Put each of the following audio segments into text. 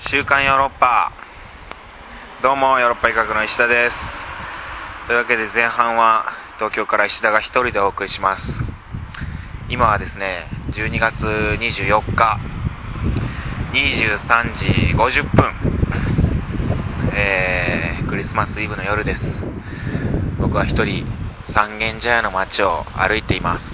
週刊ヨーロッパ。どうもヨーロッパ医学の石田です。というわけで前半は東京から石田が一人でお送りします。今はですね12月24日23時50分、クリスマスイブの夜です。僕は一人三軒茶屋の街を歩いています。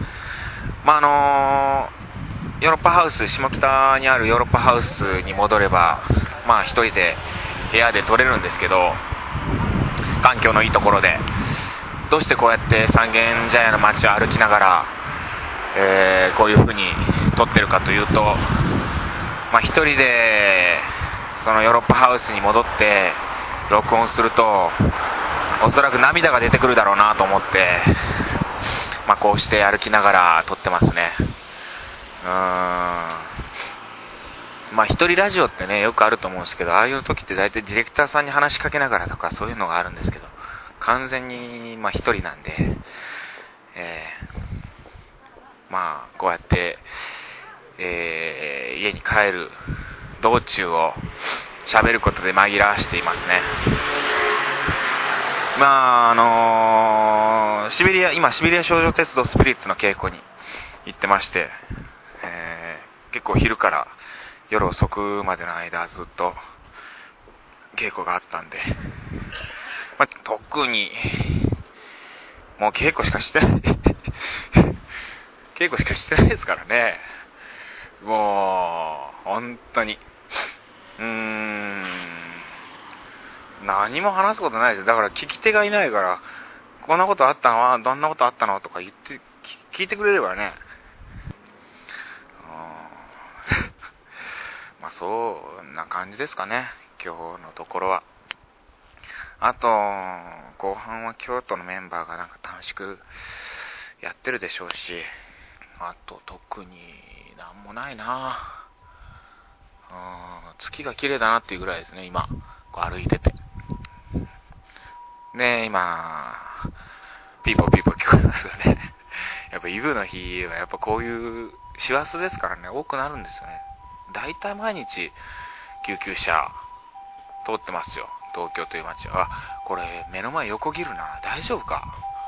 ヨーロッパハウス、下北にあるヨーロッパハウスに戻れば一人で部屋で撮れるんですけど、環境のいいところでどうしてこうやって三軒茶屋の街を歩きながら、こういう風に撮ってるかというと、一人でそのヨーロッパハウスに戻って録音するとおそらく涙が出てくるだろうなと思って、こうして歩きながら撮ってますね。一人ラジオってねよくあると思うんですけど、ああいう時って大体ディレクターさんに話しかけながらとかそういうのがあるんですけど、完全に一人なんで、こうやって、家に帰る道中を喋ることで紛らわしていますね。今シベリア少女鉄道スピリッツの稽古に行ってまして、結構昼から夜遅くまでの間ずっと稽古があったんで、特にもう稽古しかしてない稽古しかしてないですからね。もう本当に何も話すことないです。だから聞き手がいないから、こんなことあったのはどんなことあったのとか言って聞いてくれればねそんな感じですかね、今日のところは。あと後半は京都のメンバーが楽しくやってるでしょうし、あと特になんもないな。月が綺麗だなっていうぐらいですね。今こう歩いててね、今ピーポーピーポー聞こえますよね。やっぱイブの日はやっぱこういう師走ですからね、多くなるんですよね。だいたい毎日救急車通ってますよ、東京という街は。これ目の前横切るな、大丈夫か。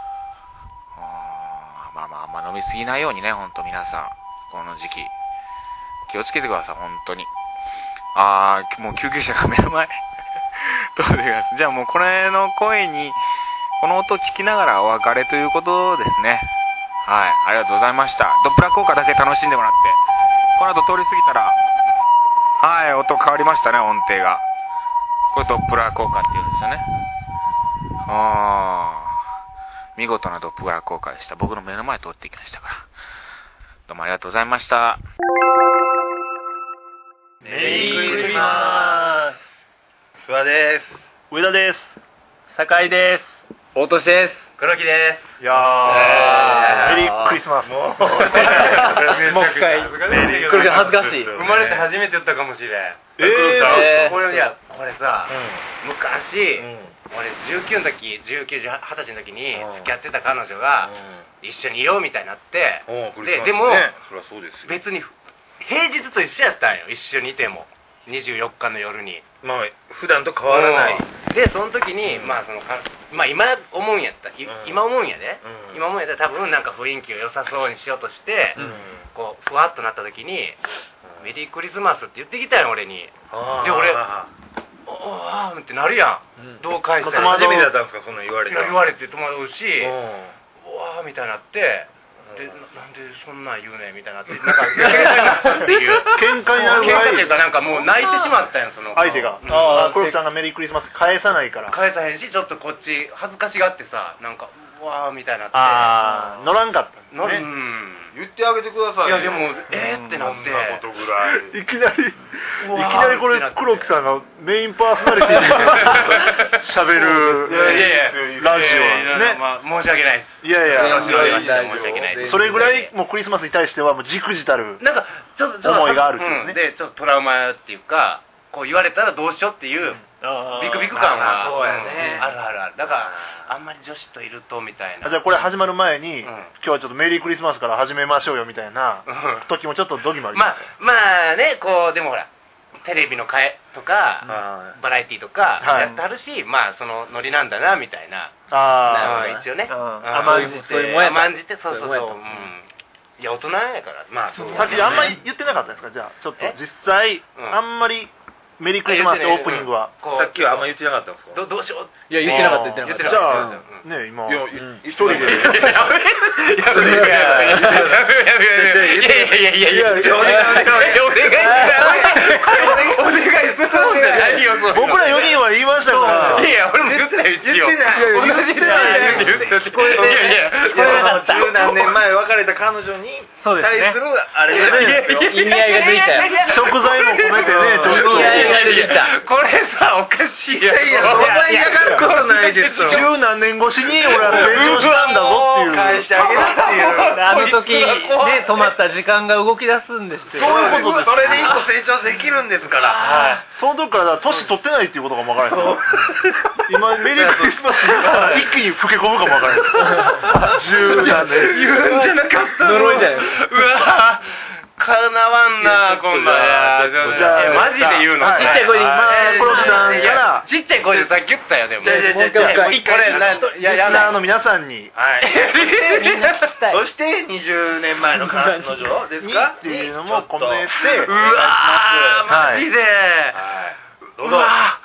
あんま飲みすぎないようにね、本当皆さんこの時期気をつけてください、本当に。もう救急車が目の前通ってきます。じゃあもうこれの声にこの音を聞きながらお別れということですね。はい、ありがとうございました。ドップラー効果だけ楽しんでもらって、この後通り過ぎたら、音変わりましたね、音程が。これドップラー効果っていうんですよね。見事なドップラー効果でした。僕の目の前通っていきましたから。どうもありがとうございました。 メリークリスマス。諏訪です。 上田です。 酒井です。 大俊です。 黒木です。 いやー、メリークリスマス。 もう一回黒木恥ずかしい。 生生まれて初めて言ったかもしれん。これさ、昔、俺19の時、20歳の時に付き合ってた彼女が一緒にいようみたいになって、でも別に平日と一緒やったんよ、一緒にいても。24日の夜に普段と変わらない。 でその時に今思うんやった今思うんやで、今思うんやったら多分雰囲気を良さそうにしようとして、こうふわっとなった時にメリークリスマスって言ってきたよ俺に。で俺おーってなるやん、どう返したら。 初めてだったんですか、そんな言われて。 言われて戸惑うし、うわーみたいになって、でなんでそんなん言うねんみたいになって、喧嘩になったっていう喧嘩になるぐらい。 喧嘩っていうかもう泣いてしまったんや、その相手が。黒木さんがメリークリスマス返さないから。 返さへんし、ちょっとこっち恥ずかしがってさ、うわーみたいになって。 乗らんかったんですね。 言ってあげてくださいよ。いやでもってなって、 そんなことぐらいいきなりこれ黒木さんがメインパーソナリティで喋るラジオなんですね。 申し訳ないです。 いや調子乗りました申し訳ないです。 それぐらいもうクリスマスに対してはもうじくじたるちょっと思いがあるっていうね。 でちょっとトラウマっていうか、こう言われたらどうしようっていうビクビク感はそうやね、 ある。だからあんまり女子といるとみたいな。 じゃあこれ始まる前に、今日はちょっとメリークリスマスから始めましょうよみたいな時もちょっとドギマギ。 まあね、こうでもほらテレビの会とかバラエティとかやってはるし、まあそのノリなんだなみたいな、一応ね甘んじてそういや大人やからまあさっきあんまり言ってなかったですか？じゃあちょっと実際あんまりメリークリスマスってオープニングはさっきはあんま言ってなかったんですか？ どうしよう。 いや言ってなかったじゃあね今一人でいや僕ら4人は言いましたから。 いや俺も言ってない一応。 十何年前別れた彼女に対するあれ意味合いができたよ。 食材も込めてねちょっと。 これさおかしいやろ。 いやそんな嫌がることないですよ。 十何年越しに俺は成長したんだぞっていう。 返してあげるっていう。 あの時ね止まった時間が動き出すんですよ。 そういうことです。 それで一個成長できるんですから。 その時から年取ってないっていうことが分からないです。今メリークリスマスが一気に老け込むかも分からないです。十何年。 言うんじゃなかった。 呪いじゃない。 うわ。かなわんな今度は。じゃあマジで言うの。 ちっちゃい声で黒木さんからちっちゃい声でさっき言ったよでも。 もう一回リスナーの皆さんにみんな聞きたい。 そして20年前の彼女ですかっていうのも込めて。 うわマジで。うわ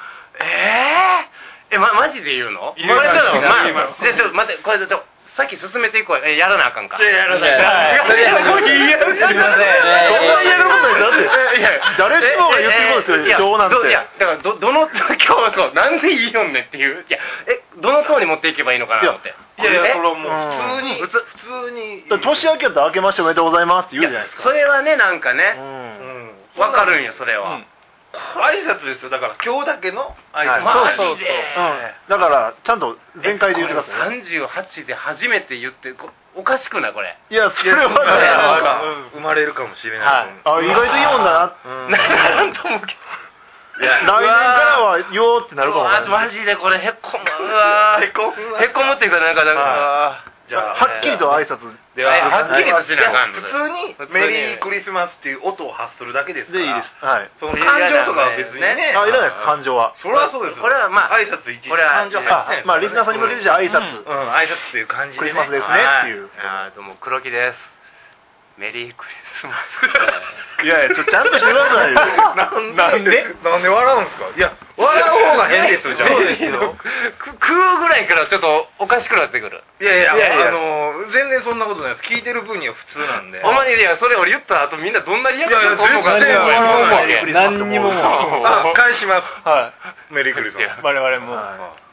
マジで言うの？これちょっとまあじゃあちょっと待ってこれちょっとさっき進めていこう。やらなあかんか。 やらなあかん。 すみません。 そんな嫌なことないだって誰しもが言ってることですよ今日なんて。 いやだからどの今日そうなんでいいよんねっていういやどの塔に持っていけばいいのかなと思って。 いやそれはもう普通に年明けたら明けましておめでとうございますって言うじゃないですか。 それはねなんかねわかるんよそれは。 挨拶ですよ。だから今日だけの挨拶。 マジで。 だからちゃんと全開で言ってください。 38で初めて言っておかしくないこれ。 いやそれは生まれるかもしれない。 意外と言うんだな。 なんとも。 来年からは言おうってなるかも。 マジでこれへこむ。へこむっていうかなんか。 じゃあはっきりと挨拶でははっきりとしなあかん。 普通にメリークリスマスっていう音を発するだけですから。 でいいです。はい。 その感情とかは別にね。 いらないです感情は。 それはそうです。 これはまあ挨拶一致。感情はまあリスナーさんに向けてじゃあ挨拶。 挨拶っていう感じでクリスマスですねっていう。 どうも黒木です。メリークリスマス。いやいやちゃんとしてくださいよ。 なんで笑うんですか？いや笑う方が変ですよ。じゃあそうですよ。食うぐらいからちょっとおかしくなってくる。 いや全然そんなことないです。聞いてる分には普通なんで。 ほんまにいやそれ俺言った後みんなどんなリアクション取るのか何にも返します。はい。メリークリスマス。 我々も。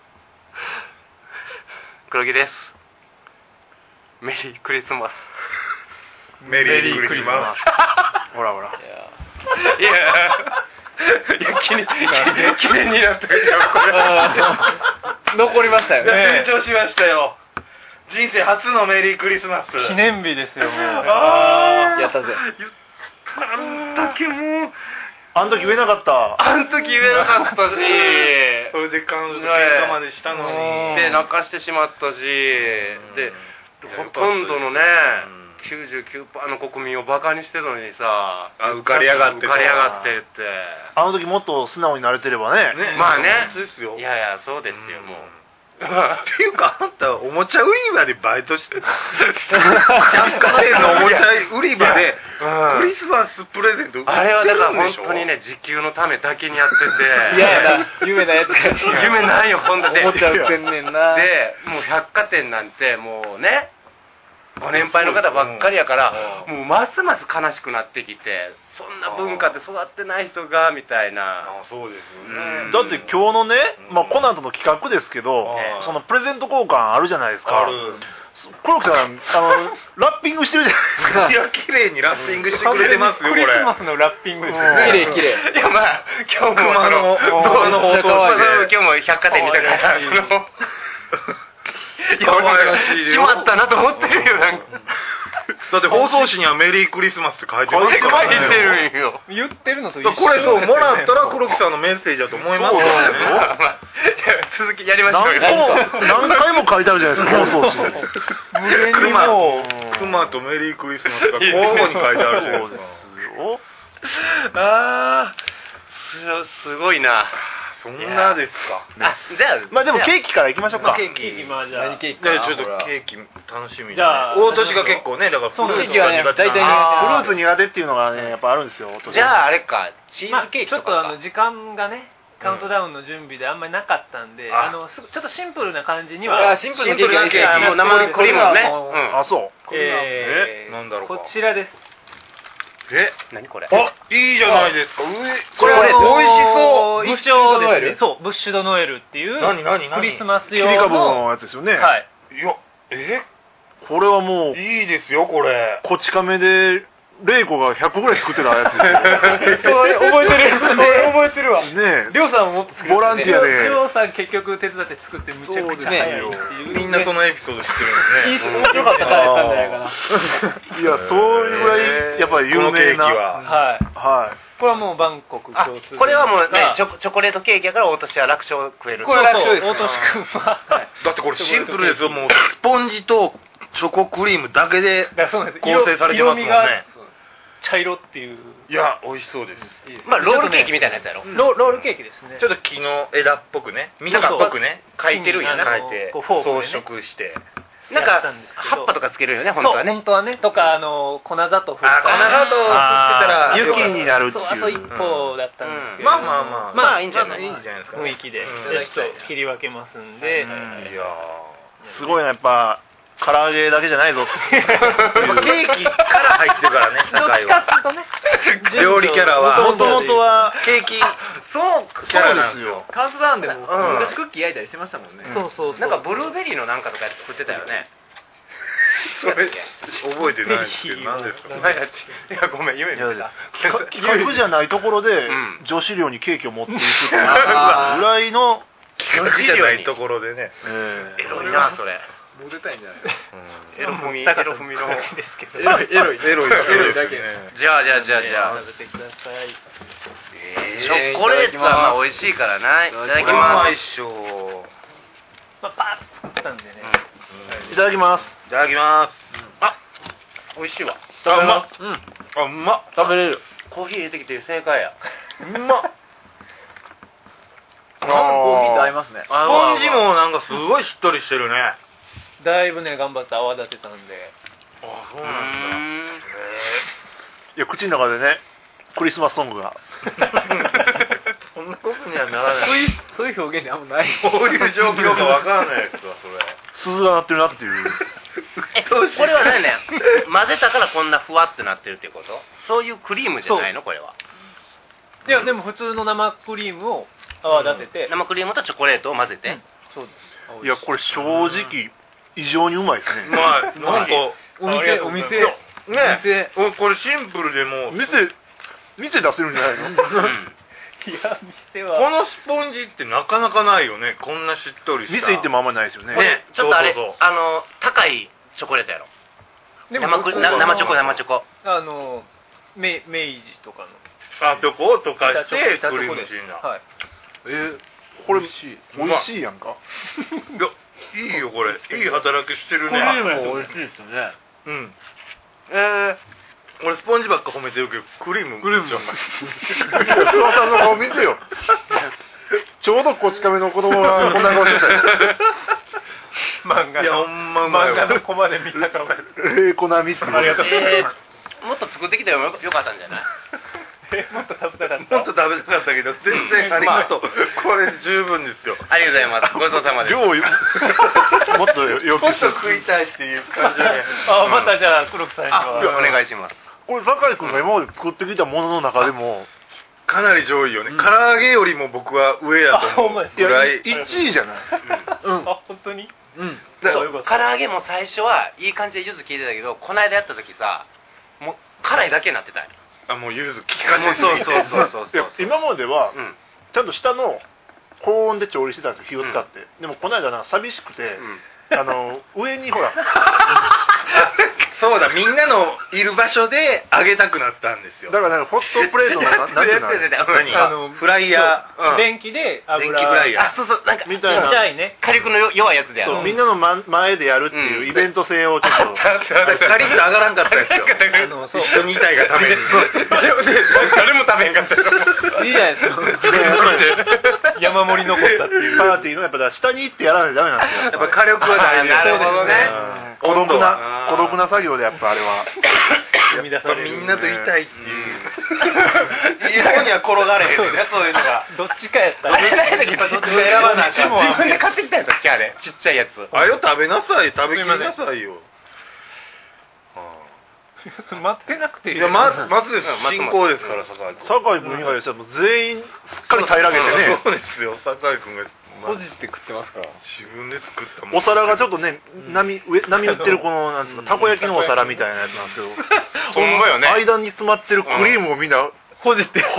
黒木です。メリークリスマス。 メリークリスマス。 ほらほら。 いや記念になったけど残りましたよね。 成長しましたよ。人生初のメリークリスマス。 記念日ですよもう。やったぜ。 なんだけもう。 あの時言えなかった。 あの時言えなかったし。 それで彼女と喧嘩までしたのに。 で泣かしてしまったし。でほとんどのね。99% の国民をバカにしてるのにさ浮かり上がってってあの時もっと素直になれてればね。 まあねそうですよ。 いやそうですよもうっていうかあんたおもちゃ売り場でバイトして百貨店のおもちゃ売り場でクリスマスプレゼント売ってるんでしょ。 あれはだから本当にね時給のためだけにやってていや夢なやつ夢ないよ本当でおもちゃ売ってんねんな。 でもう百貨店なんてもうねご年配の方ばっかりやからもうますます悲しくなってきてそんな文化で育ってない人がみたいな。 そうですよね。 だって今日のねこの後の企画ですけどそのプレゼント交換あるじゃないですか。 ある。 黒木さんラッピングしてるじゃないですか。 いや綺麗にラッピングしてくれてますよこれ。 クリスマスのラッピングですね。綺麗。 いやまあ今日も熊の放送今日も百貨店にいたからそのいや俺しまったなと思ってるよなんか。 だって放送紙にはメリークリスマスって書いてますからね。 書いてるんよ。 言ってるのと一緒。 これそうもらったら黒木さんのメッセージだと思いますよ。 続きやりましょうよ。 何回も書いてあるじゃないですか放送紙。 無限にもクマとメリークリスマスが交互に書いてあるじゃないですか。 すごいな。 そんなですか。 あ、じゃあまあでもケーキからいきましょうか。 ケーキ、 まあじゃあ何ケーキちょかな。 っとケーキ楽しみじゃあ大年が結構ね、だからフルーツが苦手大体フルあーツ苦手っていうのがねやっぱあるんですよ。 じゃああれか、チーまあズケーキちょとかか。 っと時間がねカウントダウンの準備であんまりなかったんで、ちょっとシンプルな感じにはシンプルなケーキもう生クリームをね。 あそうなんだろうか。 こちらです。 何これ。 あ、いいじゃないですか。 これ美味しそう。 ブッシュドノエル。そう、ブッシュドノエルっていう何クリスマス切用り株ののやつですよね。 はい。 いや、 これはもういいですよこれ。 こち亀でレイコが100個ぐらい作ってたやつですよ。 覚えてるわ。 ねえ。 りょうさんもボランティアで。 りょうさん結局手伝って作ってむちゃくちゃ早いっていう。 みんなそのエピソード知ってるんですね。 面白かったからやったんじゃないかな。 いやそういうぐらいやっぱり有名な。 このケーキは。 はい。 はい。 これはもうバンコク共通。 これはもうね、チョコレートケーキやから大年は楽勝食える。 これ楽勝です。大年くんは。 だってこれシンプルですよ。もうスポンジとチョコクリームだけでそうなんです。 構成されてますもんね。 茶色っていう。 いや、美味しそうです。 まあロールケーキみたいなやつやろ。 ロールケーキですね。 ちょっと木の枝っぽくね、みかんっぽくね、 書いてるんやな。 書いて装飾して。 なんか葉っぱとかつけるよね、本当はね。 本当はね。とか粉砂糖振った粉砂糖振ってたら雪になるっていう。 あと一歩だったんですけど。 まあいいんじゃないですか。 雰囲気でちょっと切り分けますんで。 いやすごいなやっぱ。唐揚げだけじゃないぞってケーキから入ってるからね、 どっちかっていうとね、 料理キャラはもともとはケーキそうですよ。 カウントダウンでも昔クッキー焼いたりしてましたもんね。 そうなんかブルーベリーのなんかとか作ってたよね。 それ覚えてないんですけど、何ですか。 いやごめん夢見てた。 企画じゃないところで女子寮にケーキを持っていくっていうぐらいの企画じゃないところでね。 エロいなそれ。 もう出たいんじゃない。 エロ踏みの。 エロいだけ。 じゃあ。 食べてください。 チョコレートはまあ美味しいからな。いただきます。 まあパーッと作ったんでね。 いただきます。 いただきます。 あ、美味しいわ。 あ、うまっ。あ、うまっ。 食べれる。 コーヒー入れてきて正解や。 うまっ。 コーヒーと合いますね。 スポンジもなんかすごいしっとりしてるね。 だいぶね頑張って泡立てたんで。 あ、そうなんだ。 いや口の中でねクリスマスソングがそんなことにはならない。 そういう表現であんまない。 こういう状況かわからないですわそれ。 鈴が鳴ってるなっていう。 これは何ね混ぜたからこんなふわってなってるってこと？そういうクリームじゃないのこれは。 いやでも普通の生クリームを泡立てて、 生クリームとチョコレートを混ぜて。 そうです。 いやこれ正直異常にうまいですね。 まあなんかお店ね、これシンプルでも店出せるんじゃないの？ いや店はこのスポンジってなかなかないよね。こんなしっとりした。 店行ってもあんまないですよね。 ね、ちょっとあれそう高いチョコレートやろ。 でも生チョコ。 明治とかのチョコを溶かしてクリームシーンだ。 はい。 これ美味しいやんか。 いやいいよこれ。いい働きしてるね。 クリーム美味しいですよね。 うん。俺スポンジばっか褒めてるけどクリームめっちゃうまい。 翼さんの顔見てよ。ちょうどこち亀の子供がこんな顔してたよ。 いやほんまうまいわ。 漫画のコマで見たから。 レイコナミっていう。 ありがとう。 もっと作ってきたらよかったんじゃない？ もっと食べたかった。 もっと食べたかったけど全然ありがとう。これ十分ですよ。 ありがとうございます。ごちそうさまです。 量をもっとよくもっと食いたいっていう感じで。 またじゃあ黒木さんには。 お願いします。 これ酒井君が今まで作ってきたものの中でもかなり上位よね。唐揚げよりも僕は上やと思うぐらい。 1位じゃない？ あ本当に？ 唐揚げも最初はいい感じで柚子効いてたけど、この間やった時さ、もう辛いだけになってたんよ。 あ、もう柚子効かせて。 そう今まではちゃんと下の高温で調理してたんですよ、火を使って。でもこの間なんか寂しくて上にほらそうだみんなのいる場所であげたくなったんですよ。 だからなんかホットプレートのなんていうのフライヤー、 電気で電気フライヤー、 あそうそうなんかみたいなちっちゃいね火力の弱いやつでやるそうみんなの前でやるっていうイベント性をちょっとカリッと上がらんかったですよ。 そう一緒にいたいがために誰も食べへんかったよいいじゃないですか山盛り残ったっていうパーティーのやっぱ下に行ってやらないとダメなんですよ。 やっぱ火力は大事。 なるほどね孤独な作業でやっぱあれは生み出されるみんなといたいっていうここには転がれへんねそういうのが。 どっちかやったらあれない時どっちか選ばなあかん自分で買ってきたやつあれちっちゃいやつあよ食べなさい食べきりなさいよ。 待ってなくていいいやまずです進行ですから酒井君酒井君以外でしたらもう全員すっかり平らげてねそうですよ酒井君がほじって食ってますから。 自分で作ったもんお皿がちょっとね波打ってるこのなんですかたこ焼きのお皿みたいなやつなんですけどほんまよね間に詰まってるクリームをみんなほじって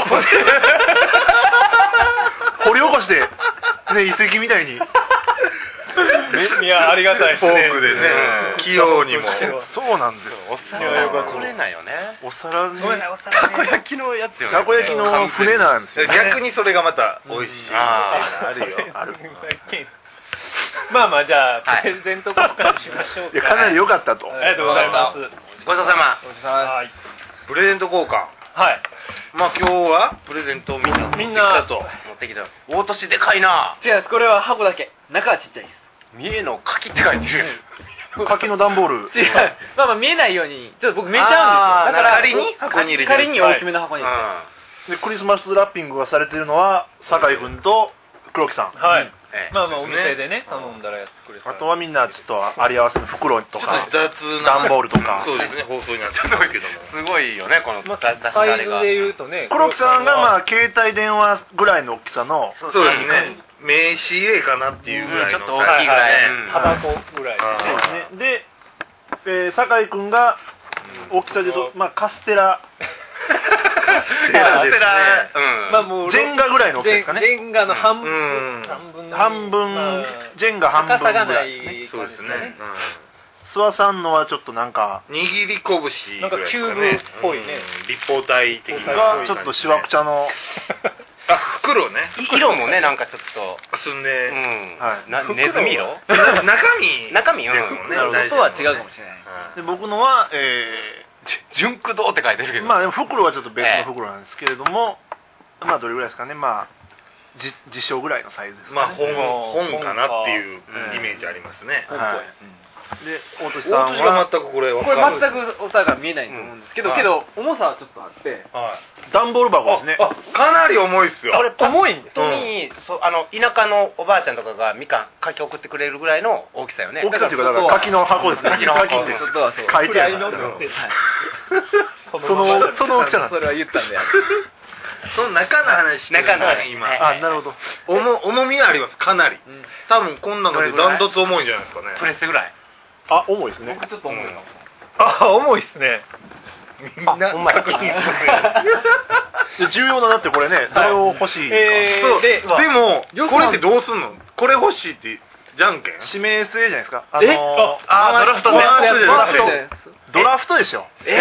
掘り起こしてね遺跡みたいにいやありがたいですフォねークでね器用にもそうなんですお皿はこれないよねお皿にごめんなさいお皿たこ焼きのやつよねたこ焼きの船なんですよね逆にそれがまた美味しいあるよあるまあまあじゃあはいプレゼント交換しましょういやかなり良かったとありがとうございますごちそうさまはいプレゼント交換はいまあ今日はプレゼントをみんな持ってきたと持ってきた大年でかいな違います、これは箱だけ。中はちっちゃいです。 三重の柿って書いてる柿の段ボール違う。まあまあ見えないように、ちょっと僕見えちゃうんですよ。だから仮に箱に入れてる仮に大きめの箱に入れて。 でクリスマスラッピングがされてるのは酒井君と黒木さんはいええまあまあお店でね頼んだらやってくれたあとはみんなちょっとあり合わせの袋とか雑な段ボールとかそうですね放送になってますけどもすごいよねこのまあ出しサイあれがズで言うとね黒木さんがまあ携帯電話ぐらいの大きさのそうですね名刺入れかなっていうぐらいのちょっと大きいぐらいタバコぐらいあーそうですねで酒井君が大きさで言うとまあカステラカステラうんまあもうジェンガぐらいの大きさですかねジェンガの半分うん半分ジェンガ半分高さがなぐらいですねいそうですね諏訪さんのはちょっとなんか握り拳ぐらいですかねなんかキューブっぽいね立方体的ながちょっとしわくちゃのあ袋ね色もねなんかちょっとくすんうでんはいネズミ色中身中身ですもんねなるほど音は違うかもしれない。 で僕のは純駆動って書いてるけどまあでも袋はちょっと別の袋なんですけれどもまあどれぐらいですかねまあ自称ぐらいのサイズですまあかね本かなっていうイメージありますねはいで大大俊さん年がは全くこれこれ全くお皿が見えないと思うんですけど、 うんけど重さはちょっとあって、 段ボール箱ですねあかなり重いっすよこれ重いんです本当にそう田舎のおばあちゃんとかがみかん柿送ってくれるぐらいの大きさよね大きさっていうかだから柿の箱ですね柿の箱柿って外はそう。 書いてあるのその大きさなんですそれは言ったんで。 その中の話してる中の話今はいあなるほど重みはありますかなり多分こん中でダントツ重いんじゃないですかねプレスぐらいあ重いですね僕ちょっと重いかも。 あ重いっすねみんな確認するで重要なだってこれねどれを欲しいかそうででも予算これってどうすんのこれ欲しいってじゃんけん指名制じゃないですかドラフトねドラフトでしょそっ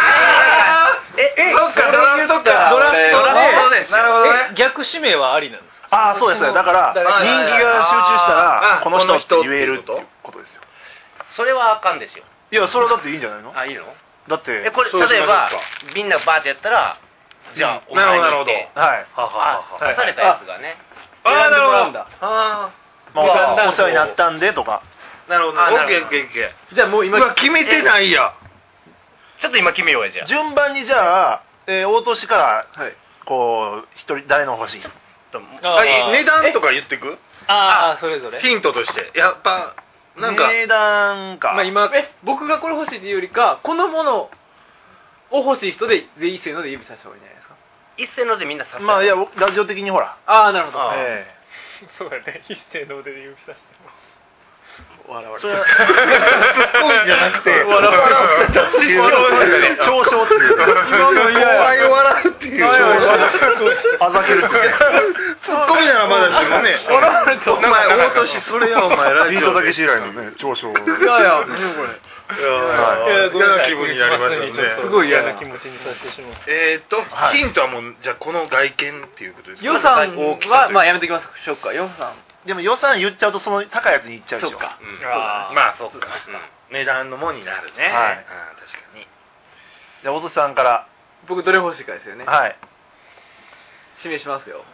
かドラフトかドラフトでなるほどね逆指名はありなんですああそうですだから人気が集中したらあこの人って言えるっていうことですよそれはあかんですよいやそれはだっていいんじゃないのあいいのだってこれそうしましょう例えばかみんなバーってやったらじゃあお前になるほどってはい刺されたやつがねああなるほどだ。 あまあお世話になったんでとかあなるほどオあなるほどッケーオッケーオッケじゃあもう今ーうわ決めてないやちょっと今決めようやじゃあ順番にじゃあ大年からはい。 こう一人誰の欲しい値段とか言ってくああそれぞれ。 ヒントとしてやっぱなんか値段かまあ今僕がこれ欲しいっていうよりかこのものを欲しい人で全員せーので指さした方がいいんじゃないですか。 一斉のでみんな刺すまあいやラジオ的にほらああなるほど。 あえそうやね一斉の腕で指さしてもそれはツッコミじゃなくて笑うっていう嘲笑っていう今の嫌い笑うっていうあざけるってツッコミならまだしもねお前大年それやお前ラジオビートたけし以来のね嘲笑いやいや何これ嫌な気分になりましたねすごい嫌な気持ちにさせてしまう。 ヒントはもうじゃあこの外見っていうことですか。 予算はまあやめてきましょうか。予算でも予算言っちゃうとその高いやつに行っちゃうでしょ。 そうか。 まあそうか値段のもになるね。 はい確かに。 じゃあおとしさんから僕どれ欲しいかですよね。 はい指名しますよ。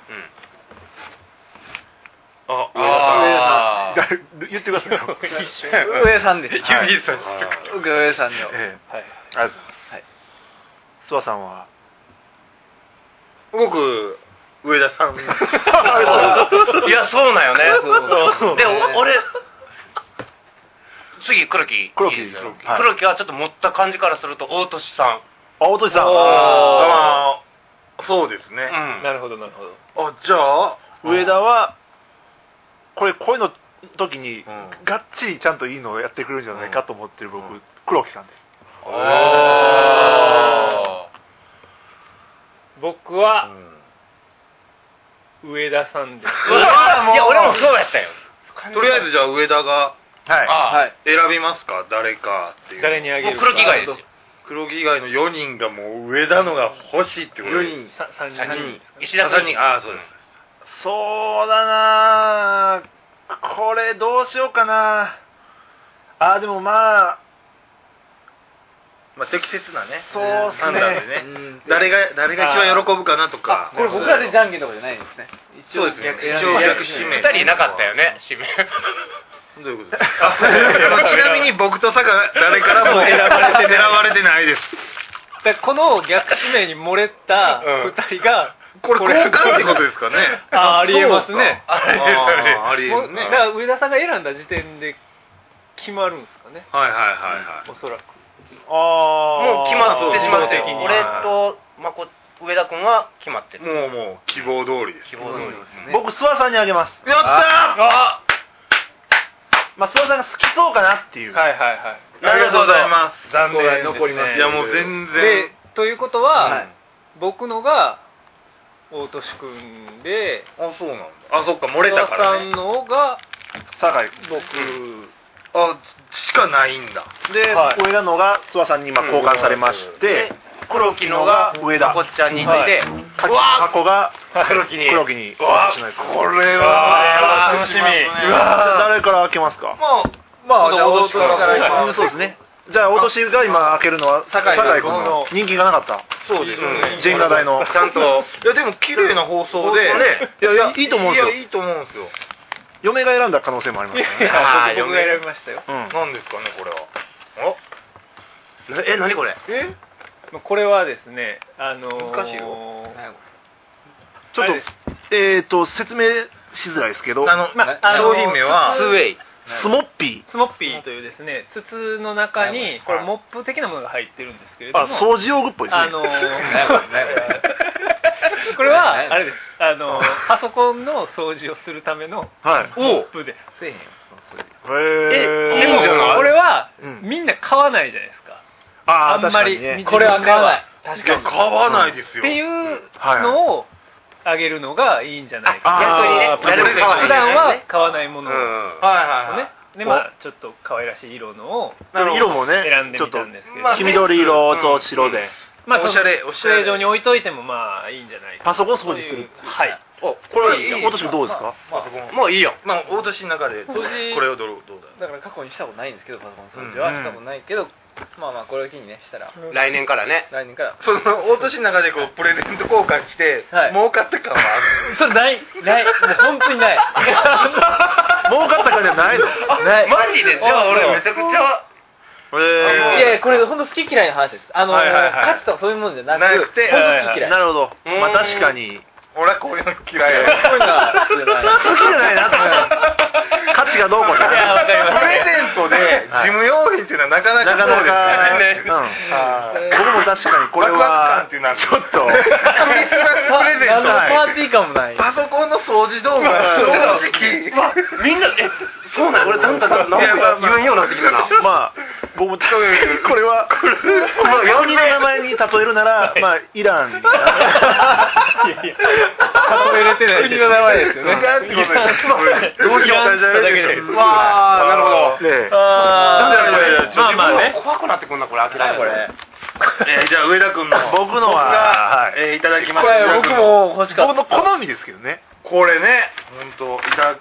言ってくださいよ上さんです。 指さして僕上さんの。 はい諏訪さんは僕上田さん。 いやそうなんよね。で俺次黒木黒木いいですよはい黒木はちょっと持った感じからすると大俊さん。 おとしさんそうですね。 なるほどなるほど。 じゃあ上田はこういうの時にがっちりちゃんといいのをやってくれるんじゃないかと思ってる僕黒木さんです。 僕は上田さんです。 いや俺もそうやったよ。 とりあえずじゃあ上田がはい選びますか誰かっていう。 誰にあげるか。 もう黒木以外ですよ。 黒木以外の4人がもう上田のが欲しいってことで。 4人。 3人。 石田 3人。そうです。 そうだなこれどうしようかなでもまあ適切なね。 そうっすね判断でね。誰が一番喜ぶかなとか。 これ僕らでじゃんけんとかじゃないんですね。 そうですね。一応逆指名。 2人いなかったよね指名。 どういうことですか。ちなみに僕と坂が誰からも選ばれてないです。 でこの逆指名に漏れた2人がこれ交換ってことですかね。 ありえますね。 ありえるね。 だから上田さんが選んだ時点で決まるんですかね。 はい。 おそらく。 もう決まってしまってそう的に俺と上田君は決まってる。 もう希望通りです。 希望通りですね。 僕諏訪さんにあげます。 やった諏訪さんが好きそうかなっていう。 はい。 ありがとうございます。 残念ですね。 残ります。 いやもう全然。 でということは、僕のが大俊君で、 そうなんだ。そっか漏れたからね。 諏訪さんのが酒井僕。 しかないんだ。 で、上田のが諏訪さんに今交換されまして、 黒木のが上田こっちゃんにいて、 過去が黒木に。 黒木に。 これは楽しみ。 誰から開けますか。 まあじゃあ大年からそうですね。じゃあ、お年が今開けるのは酒井君の人気がなかった。 そうですね。 ジェンガ大の。 ちゃんと。いやでも綺麗な放送で。 いやいいと思うんですよ。 いいと思うんですよ。 嫁が選んだ可能性もありますからね。 僕が選びましたよ。 何ですかねこれは。 何これ。 これはですね、 難しいよ。 ちょっと説明しづらいですけど、 商品名はツーウェイ。 スモッピスモッピーというですね、筒の中にこれモップ的なものが入ってるんですけれども、 掃除用具っぽいですね。 これはあれです。パソコンの掃除をするためのモップです。 せえへん。 へでもこれはうんみんな買わないじゃないですか。 ああんまり確かにねこれは買わない。 確かに買わないですよ。 っていうのをあげるのがいいんじゃないか。 逆にね、 普段は買わないものをはね。でちょっと可愛らしい色のを色もね選んでみたんですけど、 黄緑色と白で、 おしゃれ机上に置いといてもまあいいんじゃないか。 パソコン掃除する。 はい。 これ大年君どうですか。 もういいよ。大年の中でこれをどうだ。 だから過去にしたことないんですけど、パソコン掃除はしたことないけど、まあこれを機にねしたら来年からね。 来年からその大年の中でこうプレゼント交換して儲かった感はある。 それないもう本当にない。 儲かったかじゃないの。 ない。 マジでじゃあ俺めちゃくちゃ。 いやこれ本当好き嫌いの話です。価値とかそういうものじゃなくて、本当好き嫌い。 なるほど。まあ確かに。 俺はこういうの嫌い。 こういうのは好きじゃない。 好きじゃないなと。価値がどうこうじゃない。 プレゼントで事務用品っていうのはなかなかそうですよね。 僕も確かにこれはちょっとクリスマスプレゼントパーティー感もない。 パソコンの掃除じ道具は正直みんなそうなん俺なんか何も言えんようになってきたな。 まあ僕もこれは国の名前に例えるならまあイランに例えれてない国の名前ですよね。 どうしようかじゃないですよ。 わあなるほど。 まあまあね。 怖くなってくんなこれ明らかにこれ。 じゃあ上田君の僕のはいただきましこれた。 僕も欲しかった。 僕の好みですけどね。 これね本当いただ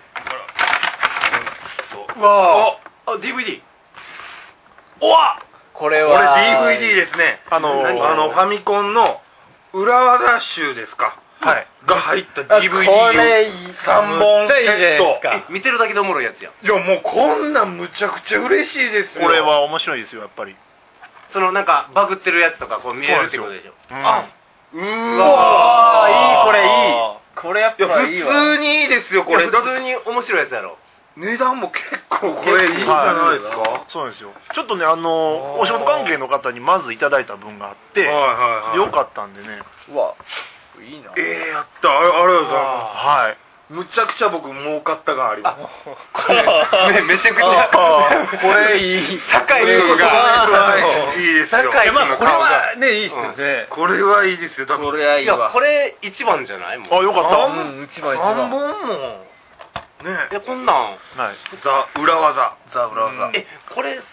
わあ DVD。 これこれは DVD ですね。ファミコンの裏技集ですか。 はいが入った DVD これいい 3本セめっちゃいいじゃないット。 ですか。 見てるだけでおもろいやつやん。 いやもうこんなんむちゃくちゃ嬉しいですよ。 これは面白いですよやっぱり。 そのなんかバグってるやつとかこう見えるってことでしょ。 あううわわいいこれいい。これやっいやぱいいわ。 普通にいいですよこれ。 これ普通に面白いやつやろ。 値段も結構これいいじゃないですか。 そうなんですよ。ちょっとねお仕事関係の方にまずいただいた分があってはいはいはい。 よかったんでね。 うわいいな。 やったありがとうございます。 はい。 むちゃくちゃ僕儲かった感あります。 これめちゃくちゃこれいい。 高い服がいいですよ。 高い服のこれ顔が。 はねいいっすよね。 これはいいですよ多分。 これはいいいやわ。 これ一番じゃないもん。 よかった。 うん一番一 3 番。 本もねこんなんはい。 ザ裏技ザ裏技。 これ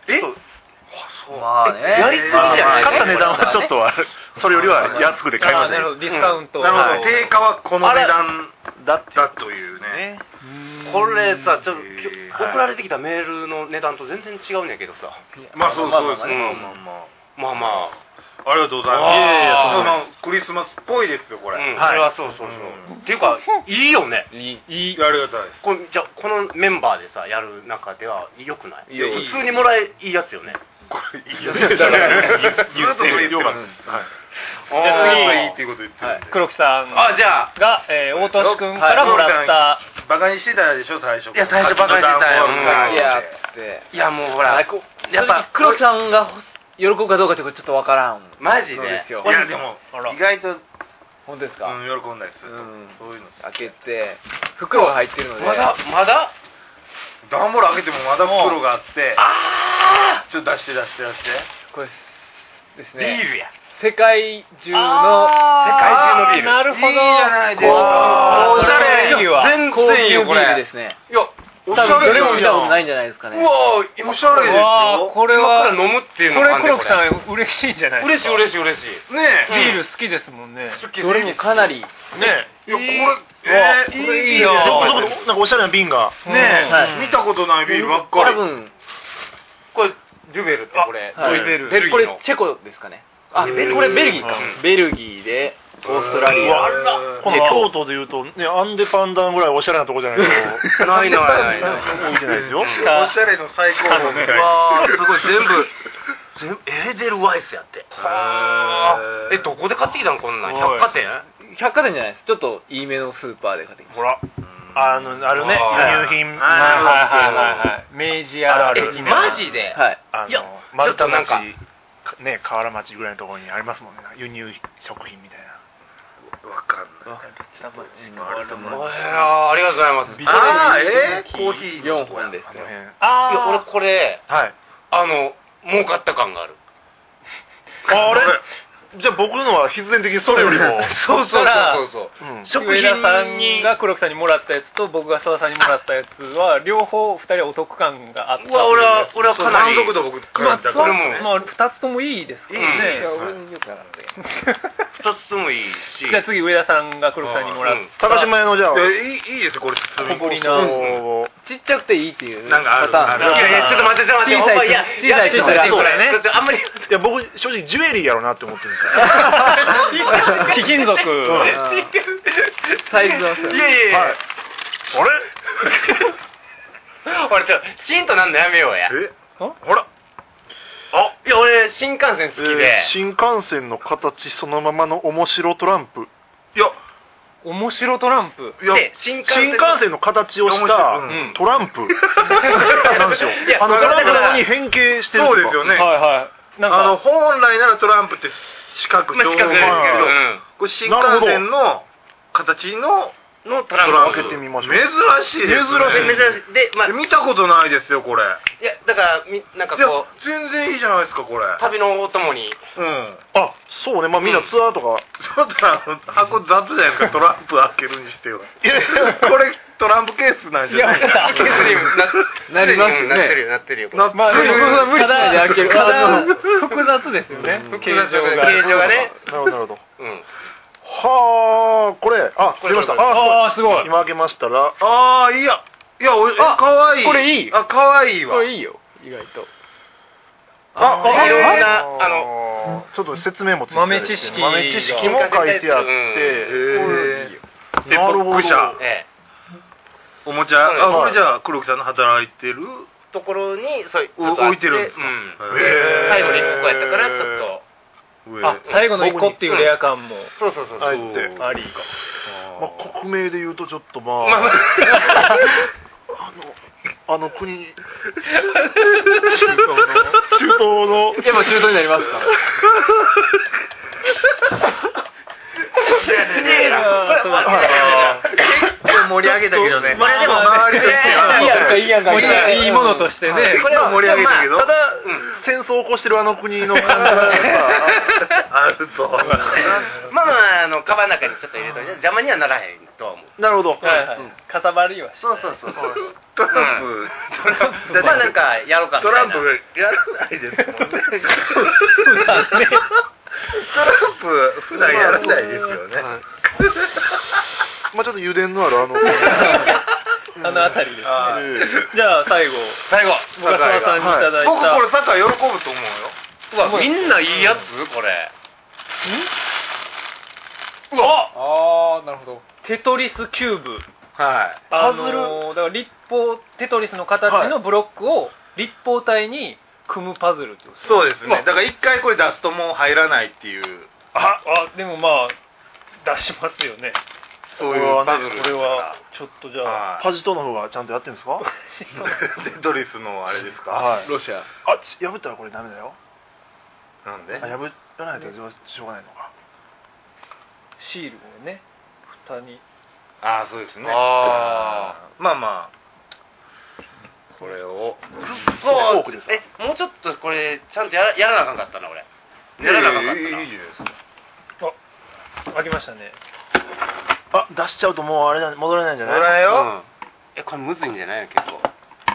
まあね。 やりすぎじゃない買った値段はちょっとはそれよりは安くで買いましたけど。 なるほどディスカウント。 なるほど。 はい定価はこの値段だというね。 これさちょっとはい送られてきたメールの値段と全然違うんやけどさ。 まあそうそうですね。 まあまあ。 ありがとうございます。クリスマスっぽいですよこれ。 これはそうそうそう。っていうかいいよね。 いい。 ありがたいです。 じゃこのメンバーでさやる中では良くない？ いやいい普通にもらいいやつよね。 これいいよね。ずっとそれ言ってます。じゃあ次がいいっていうこと言ってるんで。 黒木さんじゃあが大俊君からもらったバカにしてたでしょ最初。 いや最初バカにしてたよいやって。 いやもうほらやっぱ黒木さんが喜ぶかどうかちょっとわからん。 マジで。 そうですよいやでも意外と本当ですか。 喜んだりするとそういうの開けて袋が入ってるので。 まだ段ボール開けてもまだ袋があってちょっと出してこれですビね。 ールや。 世界中の世界中のビール。 なるほど。 いいじゃないですか。 おしゃれいいわ。 全高級ビ然いいよこれ。 ールですね。 いや多分どれも見たことないんじゃないですかね。 うわおしゃれですよ。 これは今から飲むっていうのこれがあんね黒木さん嬉しいんじゃないですか。 嬉しい。 ねビール好きですもんね。 どれもかなりねいやこれいいなそこそこなんかおしゃれな瓶が。 見たことないビールばっかり。 多分これデュベルってこれはいベルギーの。 これチェコですかね。これベルギーか。ベルギーでオーストラリア。 この京都でいうとねアンデパンダンぐらいおしゃれなとこじゃないとない。 置いてないですよ。 おしゃれの最高峰みたいな。 わーすごい全部エーデルワイスやって。どこで買ってきたのこんなん？百貨店？ 百貨店じゃないです。ちょっといいめのスーパーで買ってきましほらあるね輸入品明治屋的な。 マジで？ た。はい。 いや丸太町ちょっとなんね河原町ぐらいのところにありますもんね輸入食品みたいな。 わかんない。 ありがとうございます。 コーヒー 4本ですね。 俺これはい。 儲かった感がある。 あれじゃあ僕のは必然的にそれよりもそう。 食品さんが黒木さんにもらったやつと僕が澤さんにもらったやつは両方2人はお得感があった。 俺はかなり満足度僕まあ感じたこれも 2つともいいですけどね。 俺によくなかった 2つともいいし。 じゃあ次上田さんが黒木さんにもらった高島屋のじゃあいいですこれ小ぶりなちっちゃくていいっていうなんかあるパターン。 いやちょっと待って小さいこれあんまりいや僕正直ジュエリーやろうなって思ってるんですよ。 貴金属。 サイズはいやはい。 俺シンとなんのやめようや。 ほらいや俺新幹線好きで。 新幹線の形そのままの面白トランプ。いや面白トランプ。 新幹線の形をしたトランプなんですよ。トランプなのに変形してる。 そうですよね。 なんか本来ならトランプって四角長方形だけど、これ新幹線の形ののトランプを開けてみましょう。 珍しいですね。 で、まあ、 見たことないですよこれ。 いやだからなんかいやこう全然いいじゃないですかこれ。 旅のお供にあ、そうね。まあみんなツアーとか。 ちょっと箱雑じゃないですかトランプ開けるにしては。いやこれトランプケースなんじゃないですか。 ケースになりますよね。なってるよ。 まあでも無理しないで開ける。複雑ですよね。形状がね。 なるほど。はあ、これ、出ました。 すごい。 今開けましたら、 いやかわいい。 これいい。 かわいいわ。 これいいよ。意外と。 いろんなちょっと説明もついて豆知識も書いてあって、なるほど。 おもちゃ、これじゃあ黒木さんの働いてるところに置いてるんですか。 最後に1個やったからちょっと最後の1個っていうレア感もそうあり。国名で言うとちょっとまあ国中東のやっぱ中東になりますか。 盛り上げたけどね。 これでも周りとしていいやんかいいものとしてね。 これは盛り上げたけど。 ただ戦争を起こしてるあの国の感じがあると。 まあカバンの中にちょっと入れといて邪魔にはならへんとは思う。 なるほど。 かさばりはしそう。 トランプ。 まあなんかやろうかみたいな。 トランプやらないですもんね。トランプ普段やらないですよね。 まあちょっと油田のあるあの辺りですね。じゃあ最後深澤さんにいただいた。 僕これサッカー喜ぶと思うよ。 うわみんないいやつこれ。 なるほど。 テトリスキューブ。 はい。 だから立方テトリスの形のブロックを立方体に組むパズルってことですね。 そうですね。だから一回これ出すともう入らないっていう。 でもまあ出しますよね。 そういうパズル。 これはちょっとじゃあパジトの方がちゃんとやってるんですか？ テトリスのあれですか？ はい。 ロシア。 破ったらこれダメだよ。 なんで？ 破らないとしょうがないのか。 シールをね蓋に。 そうですね。まあこれをそうもうちょっとこれちゃんとやらなあかんかったな俺。やらなあかんかったな。 いいですね。 開きましたね。 出しちゃうともうあれだ戻れないんじゃない？ 戻らないよ。 これむずいんじゃないの結構。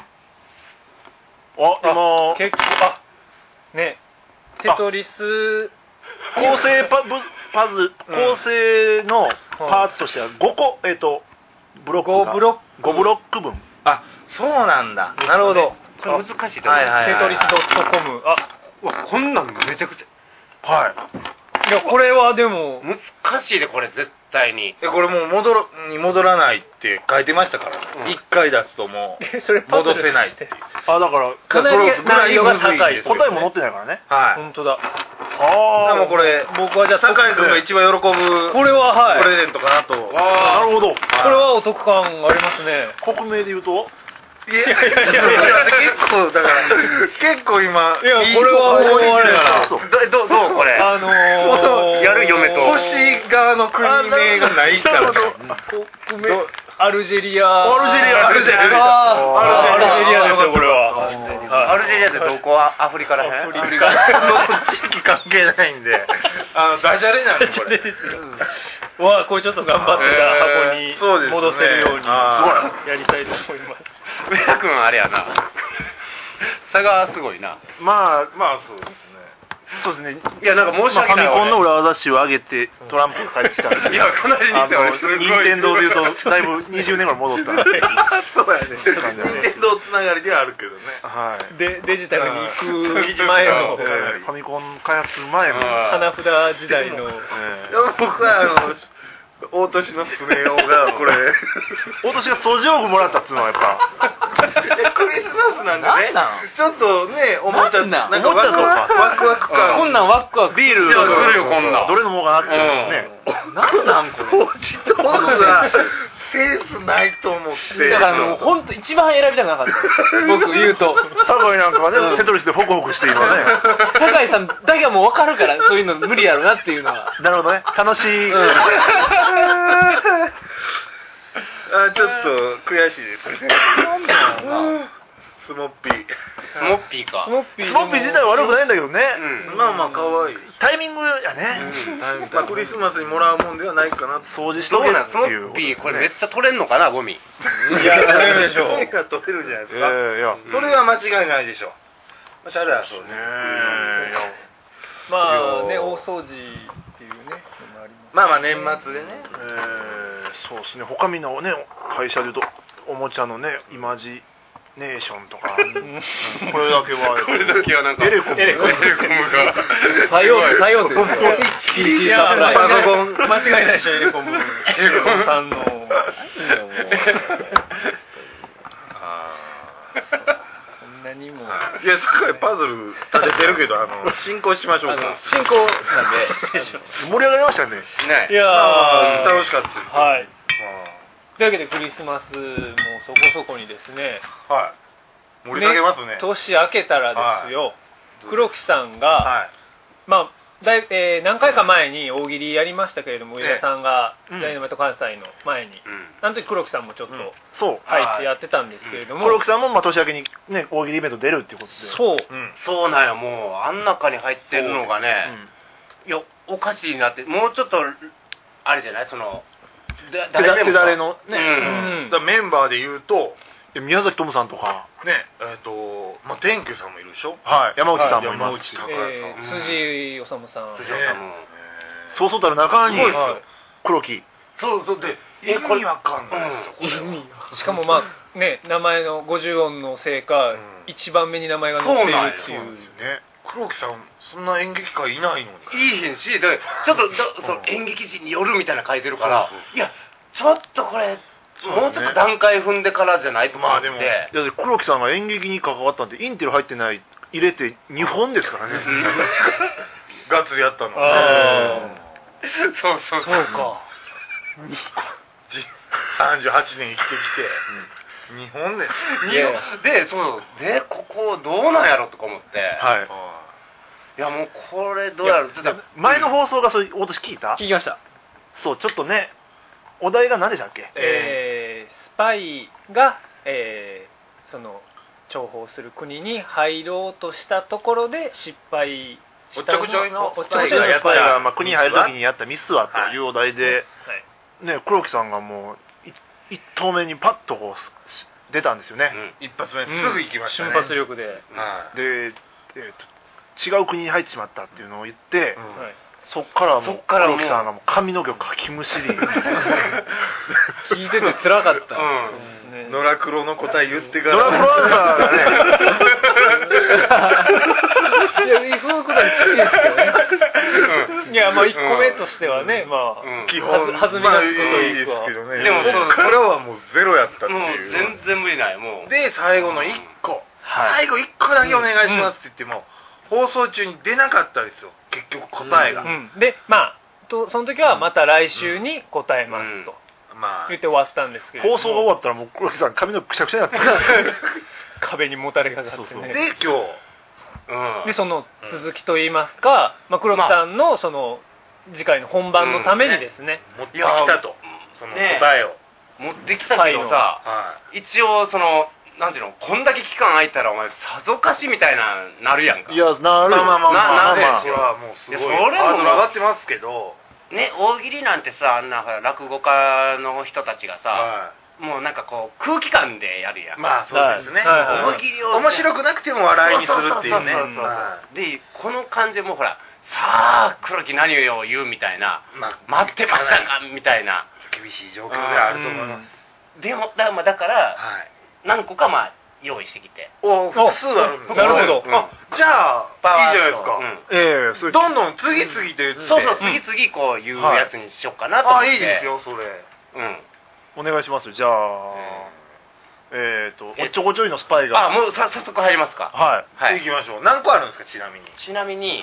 今結構ねテトリス構成構成のパーツとしては5個ブロックが5ブロック分。 そうなんだ。なるほど。 これ難しいと思う。 テトリス .com。 うわこんなんめちゃくちゃ。 はい。 いやこれはでも難しいでこれ絶対に。 これもう戻らないって書いてましたからね。一回出すともうそれ戻せないって。 だからかなり難易度が高い。 答えも載ってないからね。 はい。 本当だ。 もうこれ僕はじゃあ酒井君が一番喜ぶこれはプレゼントかなと。 なるほど。 これはお得感ありますね。 国名で言うといや結構だから結構今いやこれはもうあれだどうこれ。やる嫁と。 星側の国名がないからね。 アルジェリア。 アルジェリアですよこれは。 アルジェリアってどこ？アフリカらへん？ アフリカ地域関係ないんでダジャレなんでこれ。 これちょっと頑張って箱に戻せるようにやりたいと思います。 上田君あれやな。差がすごいな。 まあそうですね。 そうですね。 いやなんか申し訳ない。 ファミコンの裏技集を上げてトランプが帰ってきたんで。 いやこの間に任天堂で言うとだいぶ20年ぐらい戻ったんで。 そうやね。任天堂つながりではあるけどね。 はい。 でデジタルに行く前のファミコン開発する前も花札時代の。 僕は大年のスネ夫がこれ大年が掃除用具もらったっつうのはやっぱクリスマスなんでねちょっとねおもちゃなんかおもちゃとかワクワク感こんなんワクワク。 ビールするよこんなんどれ飲もうかなってね。 なんなんこれ。 掃除道具がセンスないと思ってだからもう本当一番選びたくなかった。僕言うと。 酒井なんかはねテトリスでホクホクして今ね。 酒井さんだけはもう分かるからそういうの無理やろなっていうのは。 なるほどね。楽しい。 あちょっと悔しいですね。スモッピー。 スモッピーか。 スモッピー自体は悪くないんだけどね。 まあまあ可愛い。 タイミングやね。 まあクリスマスにもらうもんではないかな。 掃除しとけなってスモいう。 ッピーこれめっちゃ取れんのかなゴミ。 いや取れるでしょう。 ゴミが取れるんじゃないですか。 いやそれは間違いないでしょ。おしゃれはそうですね。 まあね大掃除っていうねのもあります。 まあまあ年末でね。 そうですね。他みんなね会社で言うとおもちゃのねイマジネーションとかこれだけはなんかエレコムが作用ですよ。PC サプライパソコン間違いないでしょエレコムさんの。こんなにも。 いやすごいパズル立ててるけど進行しましょうか。 進行なんで盛り上がりましたね。 いや楽しかったです。 はい。というわけでクリスマスもそこそこにですね。 はい。盛り下げますね。 年明けたらですよ。黒木さんがまあ何回か前に大喜利やりましたけれども、上田さんがダイナマイト関西の前に、あの時黒木さんもちょっと入ってやってたんですけれども、 黒木さんも年明けにね大喜利イベント出るっていうことで、 そうなんや。もうあん中に入ってるのがね、いやおかしいなって。もうちょっとあれじゃない、その誰のね、 メンバーで言うと宮崎トムさんとかねまあ天球さんもいるでしょ。 はい山内さんもいますし、 辻治さん。 そうそうたる中に黒木。 そうで意味わかんないですよ。 しかもまあね名前の50音のせいか一番目に名前が載っているっていう。 黒木さんそんな演劇界いないのに。 いいへんし、ちょっとその演劇人によるみたいな書いてるから、いやちょっとこれもうちょっと段階踏んでからじゃないと思って。 黒木さんが演劇に関わったんでインテル入ってない入れて2本ですからね。 ガッツリやったの。 そうか。 38年生きてきて2本です。 でここどうなんやろとか思って。いやもうこれどうやろ。 前の放送がそういう私聞いた？ 聞きました。 そうちょっとねお題が何でしたっけ？ スパイがその重宝する国に入ろうとしたところで失敗したの。 おっちょこちょいのスパイが国に入るときにやったミスはというお題で、ね黒木さんがもう一投目にパッとこう出たんですよね。 一発目すぐ行きましたね。 瞬発力で。 で違う国に入ってしまったっていうのを言って。そっからもう黒木さんがもう髪の毛をかきむしり聞いてて辛かった。 ノラクロの答え言ってから。 ノラクロアンサーがね。いやそういうことは好きですけどね。いやまあ1個目としてはねまあ基本弾みがつくというか。 でもそこからはもうゼロやったっていう。 もう全然無理ないもう。 で最後の1個最後1個だけお願いしますって言っても放送中に出なかったですよ結局答えが。 でまあその時はまた来週に答えますと言って終わったんですけど、 放送が終わったらもう黒木さん髪の毛くしゃくしゃになって壁にもたれかかってね。 で今日でその続きといいますか、黒木さんのその次回の本番のためにですね、 持ってきたとその答えを持ってきたけどさ、一応そのなんていうの、こんだけ期間空いたらお前さぞかしみたいななるやんか。 いやなる。 なるそれはもうすごいそれも上がってますけどね。大喜利なんてさ、あんな落語家の人たちがさ、もうなんかこう空気感でやるやん。 まあそうですね。大喜利を面白くなくても笑いにするっていうね。 でこの感じでもうほらさあ黒木何を言うみたいな、待ってましたかみたいな厳しい状況であると思います。 でもだから何個か用意してきて。 複数あるんです。 なるほど。 じゃあいいじゃないですか。どんどん次々と言って。 そう次々こう言うやつにしようかなと思って。 いいですよそれ。 お願いします。じゃあおっちょこちょいのスパイが。 もう早速入りますか。 はい。 行きましょう。何個あるんですかちなみに。 ちなみに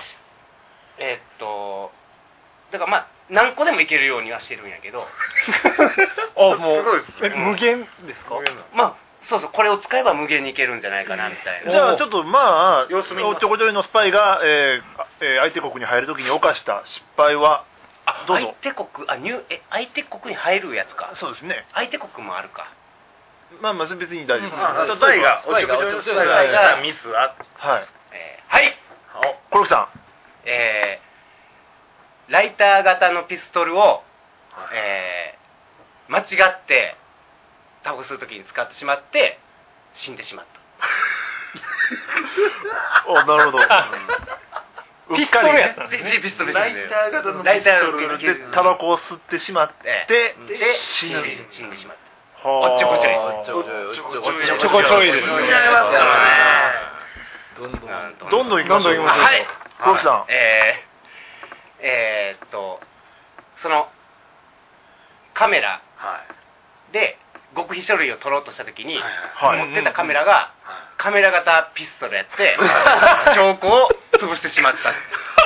だから何個でもいけるようにはしてるんやけど。 もう無限ですか？ そうこれを使えば無限にいけるんじゃないかなみたいな。 じゃあちょっとおっちょこちょいのスパイが相手国に入るときに犯した失敗は。 どうぞ。 相手国に入るやつか。 そうですね。 相手国もあるか。 まあ別に大丈夫です。 スパイがおちょこちょいスパイがしたミスははい。 はい。 黒木さん。 ライター型のピストルを、間違ってタバコ吸うときに使ってしまって死んでしまった。 お、なるほど。 ピストルやったんですね。 ピストルライター型のピストルでタバコを吸ってしまって死んでしまった。 おっちょこちょい。 おっちょこちょい。 おっちょこちょいですね。 どんどん行きましょう。 はい。 黒木さん。 そのカメラで極秘書類を撮ろうとしたときに持ってたカメラがカメラ型ピストルやって証拠を潰してしまった。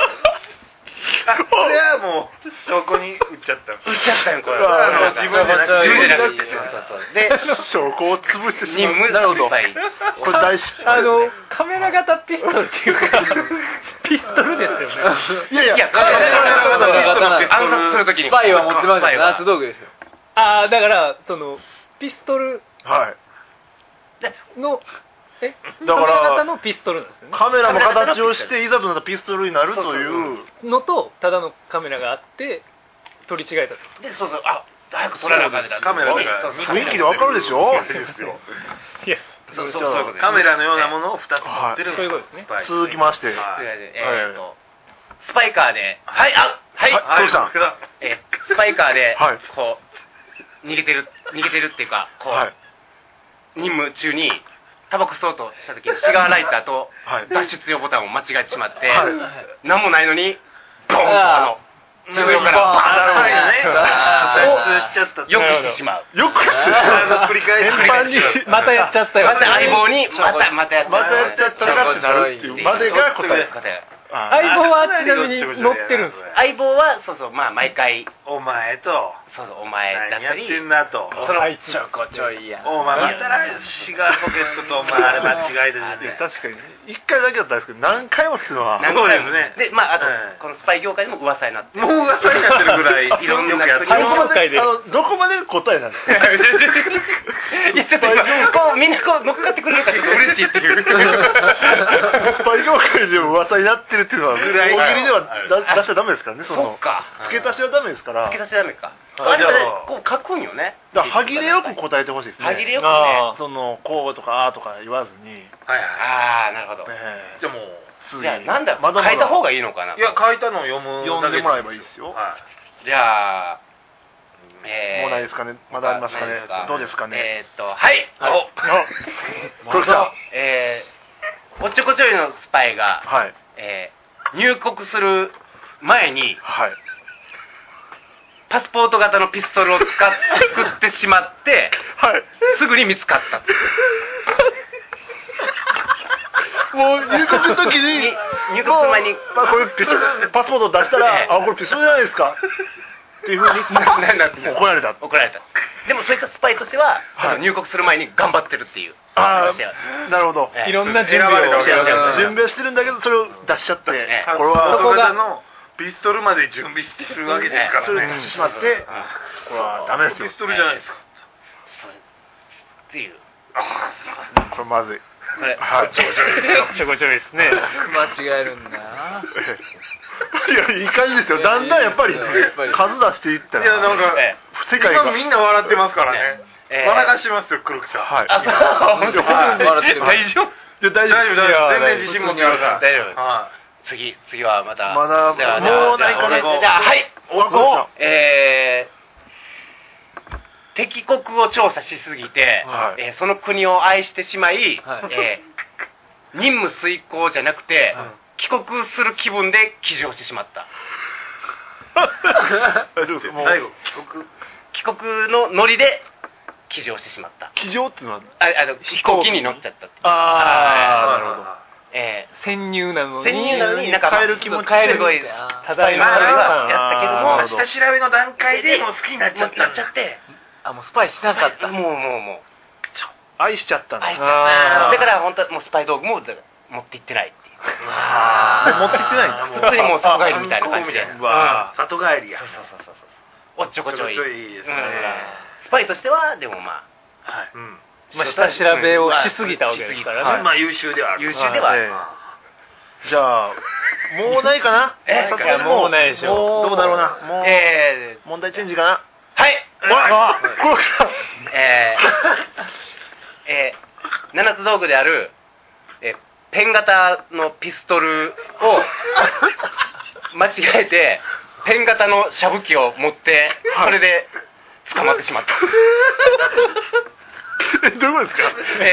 これはもう証拠に売っちゃったよこれ。 自分じゃなくてで証拠を潰してしまう。 任務失敗。 これ大失敗。 カメラ型ピストルっていうかピストルですよね。 いやカメラ型暗殺するときにスパイは持ってますよ。夏道具ですよ。 だからそのピストルのだからカメラ型のピストルなんですよね。 カメラの形をしていざとなったらピストルになるというのとただのカメラがあって取り違えたと。 でそう早く撮らなあかんねカメラだから雰囲気でわかるでしょ。 いやそういうことです。 カメラのようなものを2つ持ってるそういうことですね。 続きましてスパイカーで黒木さん。 スパイカーでこう逃げてるっていうかこう任務中にタバコ吸おうとした時にシガーライターと脱出用ボタンを間違えてしまって何もないのにボーンと天井から脱出しちゃった。 よくしてしまう。 よくしてしまう。 繰り返しまたやっちゃったよ。 また相棒にまたやっちゃったらってなるっていうまでが答え。 相棒はちなみに乗ってるんですか。 相棒は毎回お前とお前だったり何やってんだとちょこちょいや。 お前またシガーポケットとお前あれ間違えたし確かに1回だけだったんですけど何回もっていうのはそうですね。 であとこのスパイ業界でも噂になってもう噂になってるぐらいいろんなやつ相棒界でどこまで答えなんですか。 いやちょっとこうみんなこう乗っかってくれるからちょっと嬉しいっていうスパイ業界でも噂になってるっていうのはぐらい大喜利では出しちゃダメですからね。 そうか付け足しはダメですから。 付け足しはダメか。あれこう書くんよね。 だから歯切れよく答えてほしいですね。 歯切れよくね。 そのこうとかあとか言わずに。 なるほど。 じゃあもうじゃあなんだ書いた方がいいのかな。 いや書いたのを読んでもらえばいいですよ。 じゃあもうないですかね。まだありますかね。どうですかね。 はい黒木さん。 おっちょこちょいのスパイが入国する前にパスポート型のピストルを作ってしまってすぐに見つかった。 もう入国するときに入国する前にこれパスポートを出したらこれピストルじゃないですかっていうふうに怒られた。 でもそういったスパイとしては入国する前に頑張ってるっていう。 なるほど。 いろんな準備をしてるんだけどそれを出しちゃってこれはのピストルまで準備してるわけですからね。 それを出してしまってこれはダメですよ。 ピストルじゃないですかっていう。 これまずい。 ちょこちょいですね。 間違えるんだな。 いやいい感じですよ。だんだんやっぱり数出していったら。 いやなんか世界がみんな笑ってますからね。笑かしますよ黒木さん。 はい。 笑ってる。 大丈夫？ 大丈夫。全然自信持ってください。 大丈夫。次はまだもうないかな。 じゃあ敵国を調査しすぎてその国を愛してしまい任務遂行じゃなくて帰国する気分で騎乗してしまった。 最後帰国のノリで騎乗してしまった。 騎乗っていうのは飛行機に乗っちゃったって。 なるほど。 潜入なのになんか変える気持ち変えるすごいただいまやったけども下調べの段階でもう好きになっちゃってもうスパイしなかった。 もう愛しちゃったんだ。 だから本当はもうスパイ道具も持っていってないっていう。 持ってってないんだ。 普通にもう里帰りみたいな感じで。 里帰りや。 そうおっちょこちょい。 いいですね。 スパイとしてはでもまあ、 はい。 まあ下調べをしすぎたわけですからね。 まあ優秀ではある。 優秀ではある。 じゃあもうないかな。 いやもうないでしょ。 どうだろうな。もう問題チェンジかな。 はい。 黒木さん。 7つ道具であるペン型のピストルを間違えてペン型の射武器を持ってそれで捕まってしまった。 どういうことですか。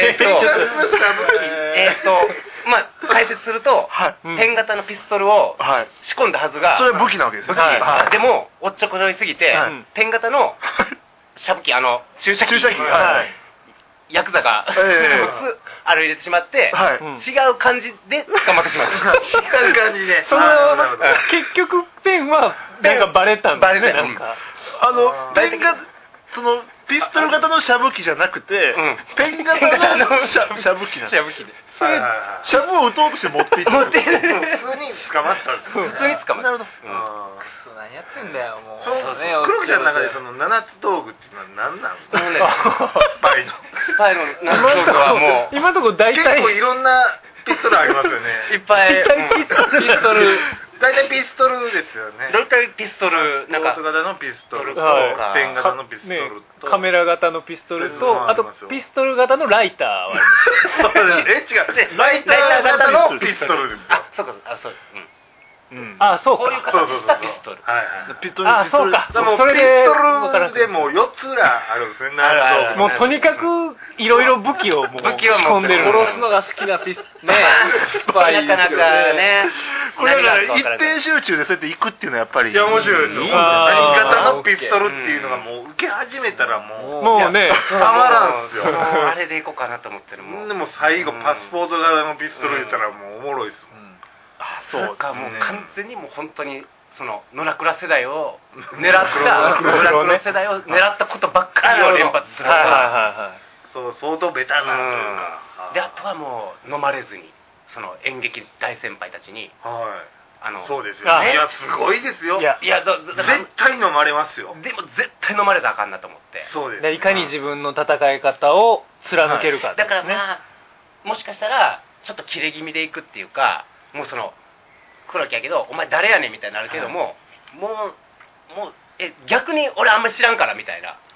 まあ解説すると、ペン型のピストルを仕込んだはずが、 それは武器なわけですよ。 でもおっちょこちょいすぎて、ペン型の射武器注射器ヤクザがあれ入れてしまって、違う感じで捕まってしまった。 違う感じで。 結局ペンはなんかバレたんだね。なんかペンがそのピストル型の射武器じゃなくて、ペン型の射武器なんです。 射武器で。 射武を撃とうとして持っていった。 普通に捕まったんです。 普通に捕まった。なるほど。 何やってんだよもう。 黒木さんの中でその7つ道具っていうのは何なんですか。スパイの。 スパイの7つ道具はもう今のところ大体結構いろんなピストルありますよね。 いっぱいピストル。 大体ピストルですよね。 大体ピストルなんかオート型のピストルとペン型のピストルとカメラ型のピストルとあとピストル型のライターはあります。 違う。ライター型のピストルですよ。 そうかそう。 そうか。 こういう形したピストル。 ピストル。 そうか。 でもピストルでも4つぐらいあるんですね。 もうとにかくいろいろ武器をもう仕込んでる。 殺すのが好きなピスね。 スパイなかなかね。 これだから一点集中でそうやって行くっていうのはやっぱり。 いや面白いですよ。何型のピストルっていうのがもう受け始めたらもうねたまらんすよ。 あれで行こうかなと思ってるもん。 でも最後パスポート型のピストル言ったらもうおもろいですもん。 そうかもう完全にもう本当にその野良倉世代を狙った野良倉世代を狙ったことばっかりを連発する。 そう相当ベタなというか。 であとはもう飲まれずにその演劇大先輩たちにそうですよね。いやすごいですよ。いや絶対飲まれますよ。 でも絶対飲まれたらあかんなと思って。 そうです。 いかに自分の戦い方を貫けるか。 だからまあもしかしたらちょっと切れ気味でいくっていうか。もうその黒木やけどお前誰やねんみたいになるけども、もう逆に俺あんまり知らんからみたいな。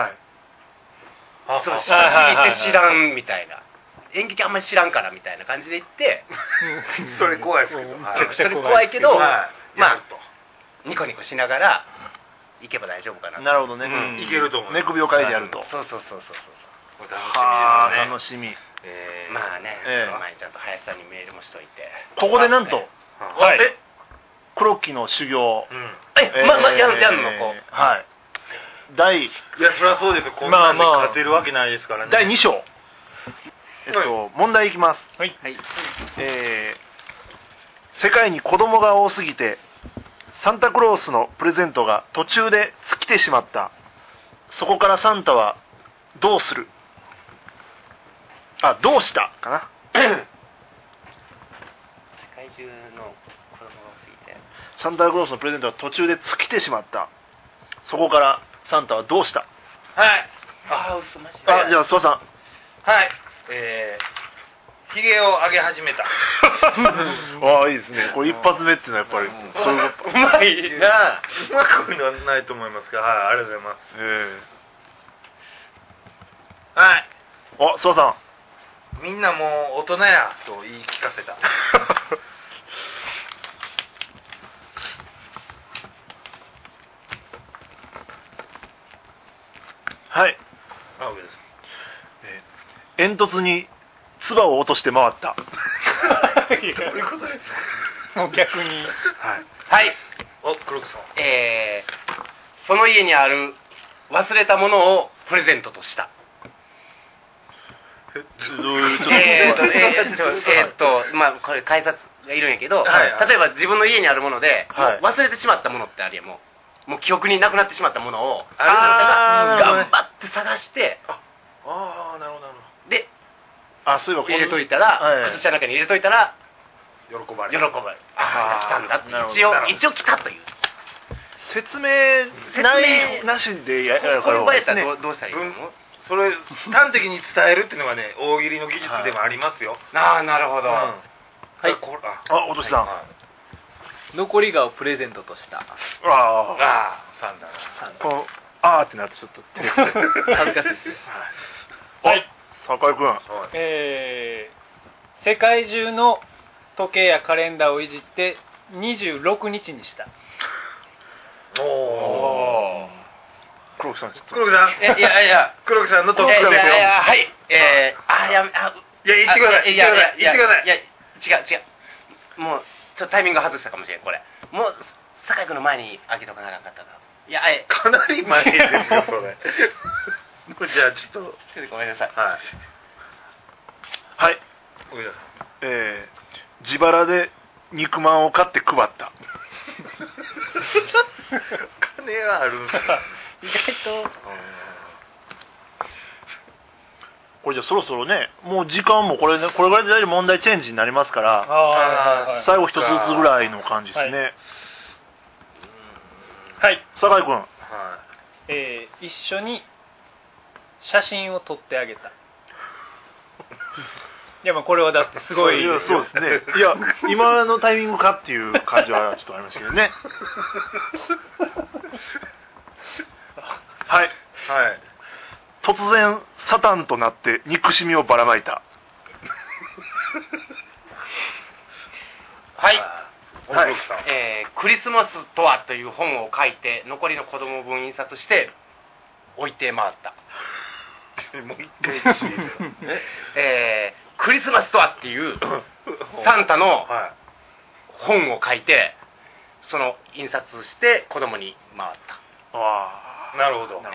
その知らんみたいな。演劇あんまり知らんからみたいな感じで言ってそれ怖いですけど。 それ怖いけどまあニコニコしながら行けば大丈夫かな。 なるほどね。 いけると思う。 寝首をかいてやると。 そう。 楽しみ。 まあね、その前にちゃんと林さんにメールもしといて。 ここでなんと、黒木の修行。 やんのこう。 はい。 いやそりゃそうですよ。こんなんで勝てるわけないですからね。 第2章。問題いきます。 はい。 世界に子供が多すぎてサンタクロースのプレゼントが途中で尽きてしまった。そこからサンタはどうする？どうしたかな。 世界中の子供が多すぎてサンタクロースのプレゼントが途中で尽きてしまった。そこからサンタはどうした？ 嘘マジで。 じゃあ諏訪さん。 はい。ひげを上げ始めた。 いいですね。これ一発目っていうのはやっぱりそういうこと。 うまいな。 うまくはないと思いますが、ありがとうございます。はい。 諏訪さん。みんなもう大人やと言い聞かせた。 はい。煙突に唾を落として回った。 どういうことですか？ もう逆に。 はい。 黒木さん。 その家にある忘れたものをプレゼントとした。まあこれ改札がいるんやけど、例えば自分の家にあるもので忘れてしまったものってあるやん。もう記憶になくなってしまったものをある方が頑張って探して、 なるほど。 でそういえば入れといたら、靴下の中に入れといたら喜ばれ来たんだって一応来たという説明ないなしでやるこういう場合やったねらどうしたらいいの？ それ端的に伝えるっていうのがね大喜利の技術でもありますよ。 ああなるほど。 はい。 おとしさん、 残りがをプレゼントとしたサンダーこのあーってなってちょっと照れくさい恥ずかしいですね。 はい酒井君、 世界中の時計やカレンダーをいじって26日にした。 おー黒木さんちょっと黒木さんいや黒木さんのトップですよ。 はい言ってください。 いや違うもうちょっとタイミング外したかもしれんこれもう酒井君の前に開けとかなかったからいやかなり前ですよそれこれじゃあちょっとごめんなさい。 はい自腹で肉まんを買って配った金はあるんですか？ 意外とこれじゃあそろそろねもう時間もこれぐらいで大体問題チェンジになりますから最後一つずつぐらいの感じですね。 はい酒井君、 一緒に写真を撮ってあげた。いやまあこれはだってすごいそうですね。いや今のタイミングかっていう感じはちょっとありましたけどね。はい突然サタンとなって憎しみをばらまいた。 クリスマスとはという本を書いて残りの子供分印刷して置いて回った。 もう一回いいですよクリスマスとはっていうサンタの本を書いてその印刷して子供に回った。 なるほど。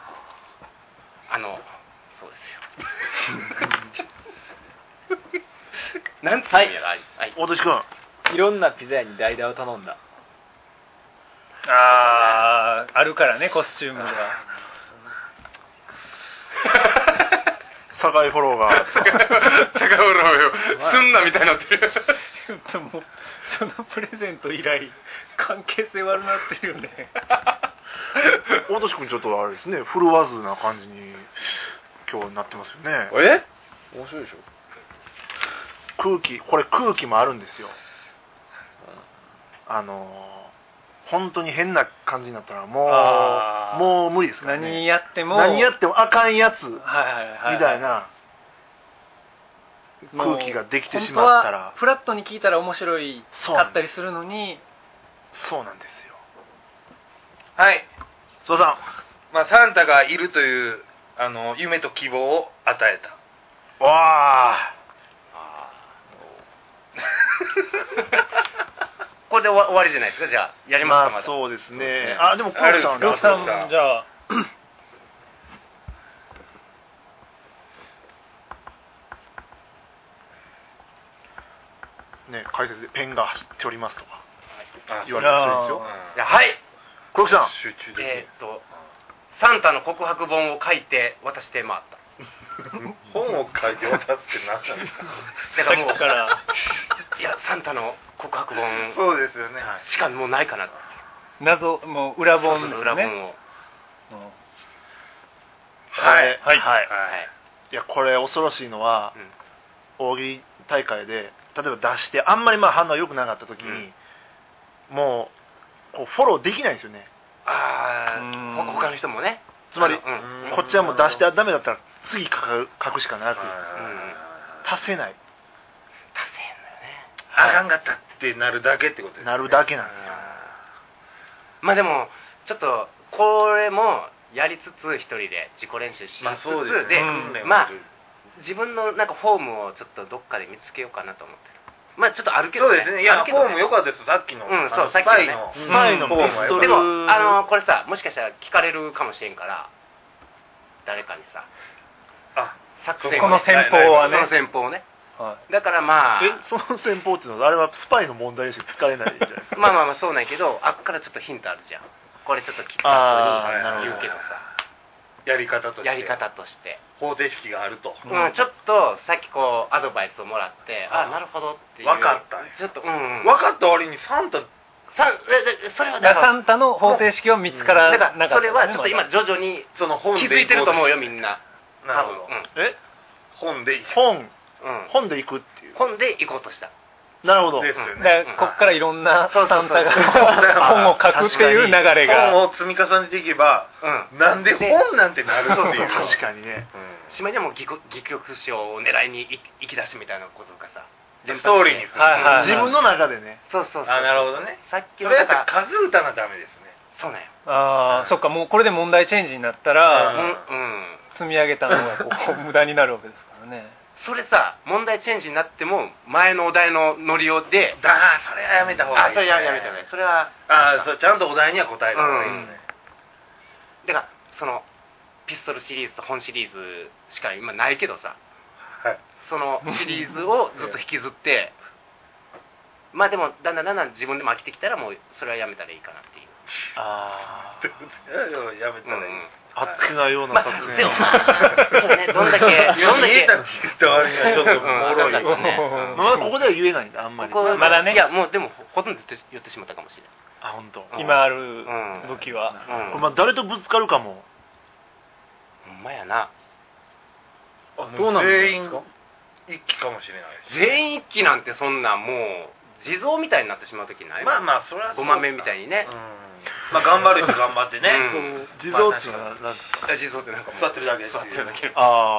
そうですよ。なんていう大年君、 いろんなピザ屋に代打を頼んだ。 あるからねコスチュームが。 酒井フォローが酒井フォローすんなみたいになってる。 もうそのプレゼント以来関係性悪なってるよね。 大年君ちょっとあれですね振るわずな感じに今日なってますよね。 面白いでしょ。 空気もあるんですよ。本当に変な感じになったらもう無理ですからね。 何やってもあかんやつみたいな空気ができてしまったらフラットに聞いたら面白いかったりするのに。 そうなんですよ。 はい諏訪さん、 サンタがいるという夢と希望を与えた。 わあこれで終わりじゃないですか。じゃあやりますか。まだそうですね。でも黒木さんじゃあね解説でペンが走っておりますとか言われてるんですよ。黒木さん、 集中できる。 サンタの告白本を書いて渡して回った。 本を書いて渡すって何なんですか？ だからもういやサンタの告白本そうですよね。 しかもうないかな。 謎もう裏本ですね。 裏本を。 いやこれ恐ろしいのは、大喜利大会で例えば出してあんまり反応良くなかった時に、もうこうフォローできないんですよね。 他の人もね。 つまりこっちはもう出してダメだったら次書くしかなく足せない。 あかんかったってなるだけってことですね。 なるだけなんですよ。 まあでもちょっとこれもやりつつ一人で自己練習しつつで、自分のなんかフォームをちょっとどっかで見つけようかなと思ってる。ちょっとあるけどね。 そうですね。いやフォーム良かったです。さっきのスパイのピストル。 でもこれさもしかしたら聞かれるかもしれんから誰かにさ作戦この戦法はね。 その戦法をね。だからその戦法っていうのはあれはスパイの問題にしか聞かれないじゃないですか。 まあそうなんやけどあっからちょっとヒントあるじゃん。これちょっと聞いた後に言うけどさやり方として、 方程式があると、 ちょっとさっきこうアドバイスをもらって、なるほどっていう、 分かったちょっと分かった割にサンタそれはだからサンタの方程式を見つからなかった、 だからそれはちょっと今徐々にその本で気づいてると思うよみんな。 なるほど、本で行くっていう、 本で行こうとした。 なるほどですよね。 こっからいろんなサンタが本を書くっていう流れが、 本を積み重ねていけば、なんで本なんてなるっていう。 確かにね。 しまいにはもう戯曲賞を狙いに行き出しみたいなことがさ、 ストーリーにする。 自分の中でね。 そう。 なるほどね。 さっきそれやったら数歌がダメですね。 そうね。 そっか、もうこれで問題チェンジになったら、積み上げたのがこう無駄になるわけですからね。 それさ、問題チェンジになっても前のお題のノリをで、 それはやめた方がいい。 それはやめた方がいい。それはちゃんとお題には答えた方がいいですね。 だからそのピストルシリーズと本シリーズしか今ないけどさ、そのシリーズをずっと引きずってまあでもだんだん自分でも飽きてきたらもうそれはやめたらいいかなっていう。 やめたらいいです。 あっけないような作でもそうね、どんだけ言えたって割にはちょっとおもろいよね。 まだここでは言えないんだ、あんまり。 まだね。 いやもうでもほとんど言ってしまったかもしれない。 本当。 今ある武器は、 誰とぶつかるかも。 ほんまやな。 どうなんですか。 全員一気かもしれないし。 全員一気なんてそんなもう地蔵みたいになってしまう時ない。 まあそれはごまめみたいにね。 頑張る人頑張ってね。 地蔵ってのは何ですか。 地蔵ってなんか座ってるだけ。 座ってるだけ。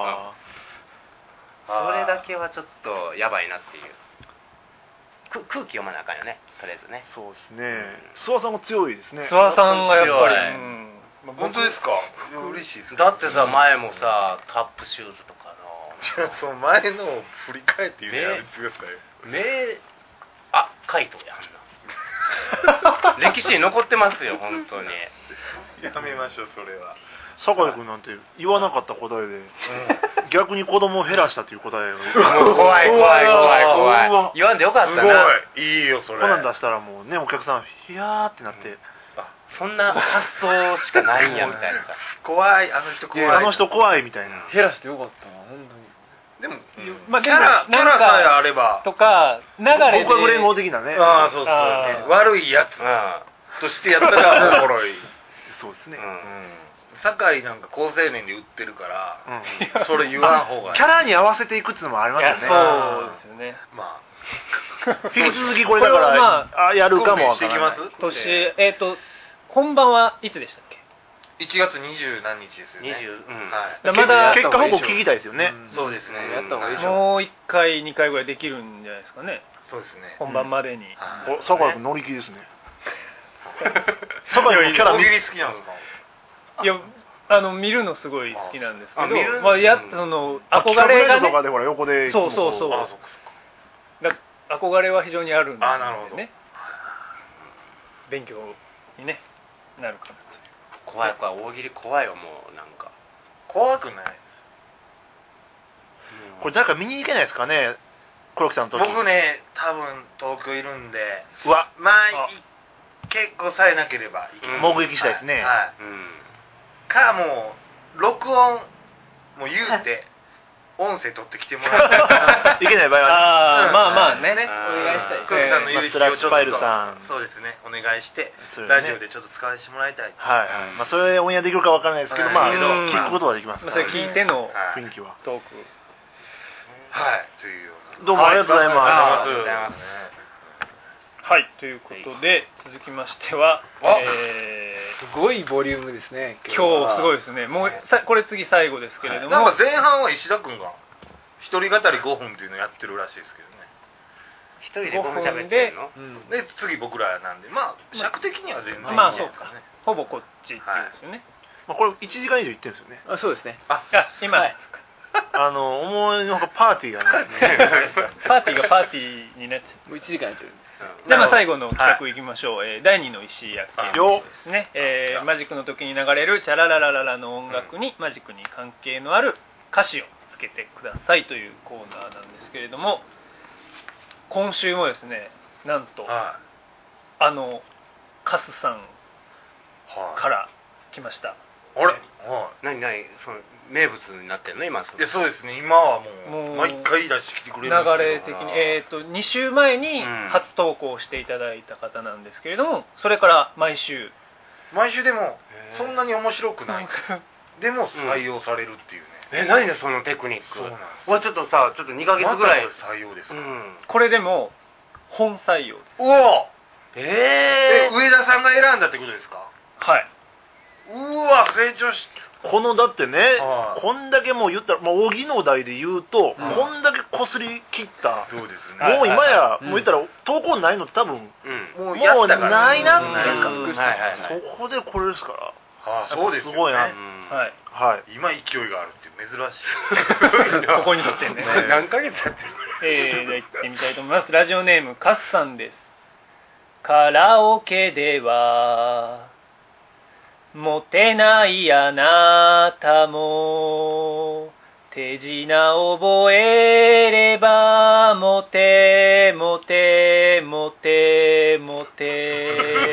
それだけはちょっとやばいなっていう。空気読まなあかんよね、とりあえずね。 そうですね。諏訪さんも強いですね。 諏訪さんがやっぱり、 本当ですか。嬉しいです。 だってさ、前もさタップシューズとかのその前のを振り返って言うのやめてください。 カイトやんな。歴史に残ってますよ本当に。 やめましょうそれは。 酒井君なんて言わなかった答えで、逆に子供を減らしたという答えを。 怖い。言わんでよかったな。 すごいいいよそれ。 こんなん出したらもうね、お客さんヒヤーってなって、 そんな発想しかないんやみたいなさ。 怖い、あの人怖い。 あの人怖いみたいな。 減らしてよかったな本当に。 でもキャラさえあればとか流れで極悪連合的なね。 そう悪いやつとしてやったらおもろい。 そうですね。 酒井なんか好青年で売ってるから、それ言わん方がいい。 キャラに合わせていくっていうのもありますよね。 そうですよね。 まあ引き続きこれだからやるかもわからない。 本番はいつでしたっけ ？1月20何日ですよね。 まだ結果報告聞きたいですよね。 そうですね。 やった方がいいでしょ。 もう1回2回ぐらいできるんじゃないですかね。 そうですね。 本番までに。 酒井君乗り気ですね。酒井君キャラ大喜利好きなんですか？ いや見るのすごい好きなんですけど、その憧れがね。 とかでほら横で。 そう。憧れは非常にあるんでね。 なるほど。 勉強にねなるかなと。 怖い大喜利怖いよもうなんか。 怖くないです。 これ誰か見に行けないですかね、黒木さんの時。 僕ね多分東京いるんで。結構さえなければ目撃したいですね。 かもう録音もう言うて音声取ってきてもらっていけない場合はまあねお願いしたい。 黒木さんのスラッシュファイルさん。 そうですね、お願いしてラジオでちょっと使わせてもらいたい。 それでオンエアできるかわからないですけど、聞くことはできます。 それ聞いての雰囲気はトーク。 というような。 どうもありがとうございます。 はい、ということで続きましては、 すごいボリュームですね。 今日すごいですね。もうこれ次最後ですけれども、 なんか前半は石田君が一人語り5分っていうのをやってるらしいですけどね。 一人で5分喋ってるの？ で次僕らなんで、尺的には全然いいですかね。 ほぼこっちっていうんですよね。 これ1時間以上行ってるんですよね。 そうですね。 今思いのほかパーティーがねパーティーがパーティーになっちゃう。 もう1時間やってるんです。 で最後の企画いきましょう。第2の石焼きですね。マジックの時に流れるチャラララララの音楽にマジックに関係のある歌詞をつけてくださいというコーナーなんですけれども、今週もですね、なんとカスさんから来ました。 何その名物になってんの今。 いやそうですね、今はもう毎回出してきてくれるんですけど、 流れ的に2週前に初投稿していただいた方なんですけれども、それから毎週でもそんなに面白くないでも採用されるっていうね。 何でそのテクニック。 そうなんです。 ちょっと2ヶ月ぐらい。 またこれ採用ですか。 これでも本採用です。 おお。上田さんが選んだってことですか。 はい。 うわ成長し。 このだってね、こんだけもう言ったら、扇の台で言うと、こんだけこすり切った、 そうですね、 もう今や、もう言ったら投稿ないのって多分、もうないなっていうか、そこでこれですから、 そうですよね、 すごいな、 今勢いがあるっていう珍しいここにとってね。 何ヶ月やってる。 じゃあ行ってみたいと思います。ラジオネームカスさんです。カラオケではモテないあなたも手品覚えればモテモテモテモテ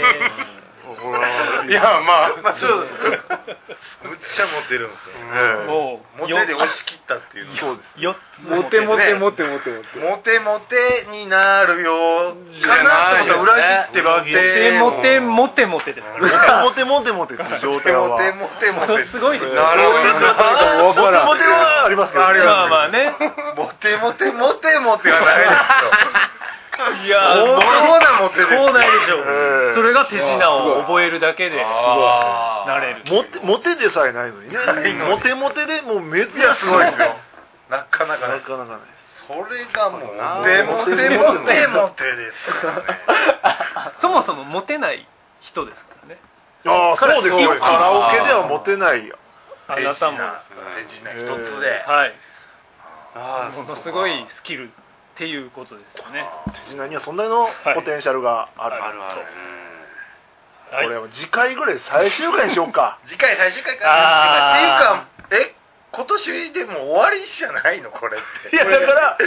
いやまあちょっとむっちゃモテるんですよ。モテで押し切ったっていうの。 そうです。 モテモテモテモテモテモテになるよかなと思ったら裏切ってモテモテモテですからね。 モテモテモテっていう状態はモテモテモテすごいですね。 なるほど。 モテモテはありますけど、 まあまあね。 モテモテモテモテはないですよ。 いやー、 そうないでしょう。それが手品を覚えるだけでなれる。 モテでさえないのにね。モテモテでもう珍しい。 すごいですよ。なかなかない。 それがもうモテモテモテモテですからね。 そもそもモテない人ですからね。 ああ、そうですよ。カラオケではモテないよ。 あなたも手品一つで。 はい。ものすごいスキルっていうことですよね。 手品にはそんなのポテンシャルがある。これは次回ぐらい最終回にしようか。 次回最終回か。っていうか今年でも終わりじゃないのこれって。 いやだから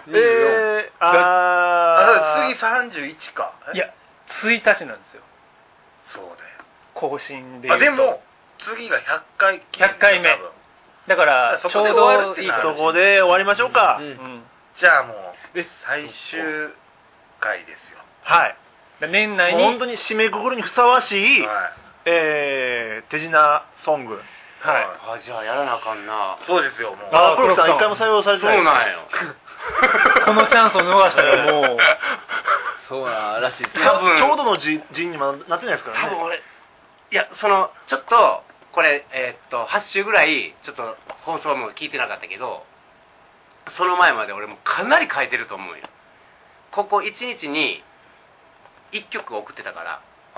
次31か。 いや1日なんですよ。 そうだよ。 更新で。 でも次が100 回目。だからちょうどいいそこで終わりましょうか。 じゃあもう最終回ですよ。 はい。年内に本当に締めくくりにふさわしい手品ソング。 はい。じゃあやらなあかんな。 そうですよ。もう。 黒木さん一回も採用されてない。 そうなんよ。 このチャンスを逃したらもうそうならしいです。 多分ちょうどの陣にもなってないですからね。 多分俺いやちょっとこれ8週ぐらいちょっと放送も聞いてなかったけど。その前まで俺もかなり書いてると思うよ。ここ1日に1曲送ってたから。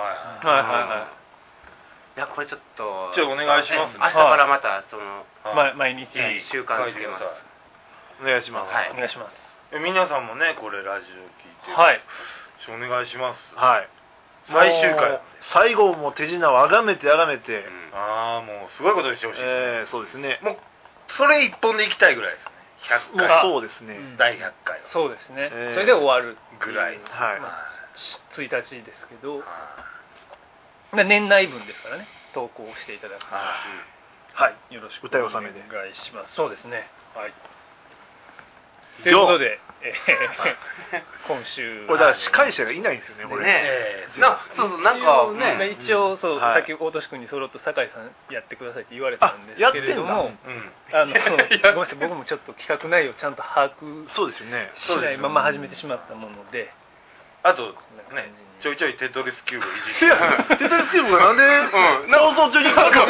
いやこれちょっと。 じゃあお願いしますね。 明日からまた毎日習慣つけます。 お願いします。 お願いします。 皆さんもねこれラジオ聞いて。 はい。 お願いします。 はい。 最終回。 最後も手品をあがめて。 もうすごいことにしてほしいです。 そうですね。 もうそれ一本でいきたいぐらいですね。100回。 そうですね。 第100回。 そうですね。それで終わるぐらい。 1日ですけど、年内分ですからね。投稿していただく。はい。よろしくお願いします。そうですね。はい。ということで、今週これだから司会者がいないんですよねこれね。そうなんかね一応そうさっき大俊君にそろっと酒井さんやってくださいって言われたんですけれども、ごめんなさい僕もちょっと企画内容ちゃんと把握しないまま始めてしまったもので。 あとねちょいちょいテトリスキューブいじって。 テトリスキューブがなんで放送中に完成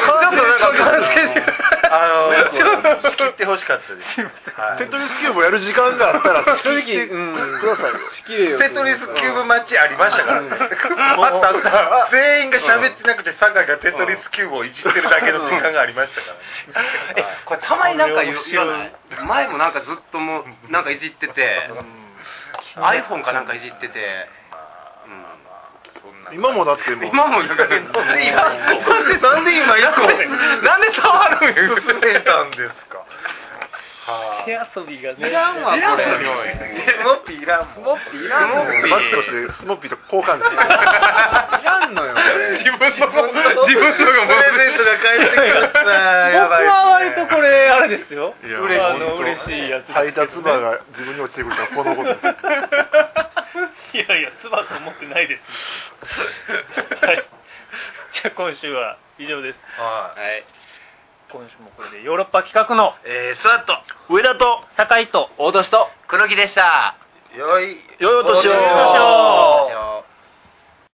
仕切ってほしかったです。 テトリスキューブやる時間があったら正直くださいよ。仕切れよ。 テトリスキューブマッチありましたからね。全員が喋ってなくて酒井がテトリスキューブをいじってるだけの時間がありましたからね。 これたまになんか言わない？前もなんかずっともうなんかいじってて iPhone かなんかいじってて。 今もだってもう今もだからなんで今やっとなんで触るん進めたんですか。 手遊びがねいらんわこれスモッピーいらんもん。 スモッピーいらんのよバックとしてスモッピーと交換していらんのよこれ自分のがプレゼントが返ってくる僕は割とこれあれですよいや嬉しいやつですけどね配達馬が自分に落ちてくるからこのことですいやいや唾と思ってないですはいじゃあ今週は以上ですはい今週もこれでヨーロッパ企画のスワット上田と酒井と大年と黒木でした。 よい良いお年をよいしょ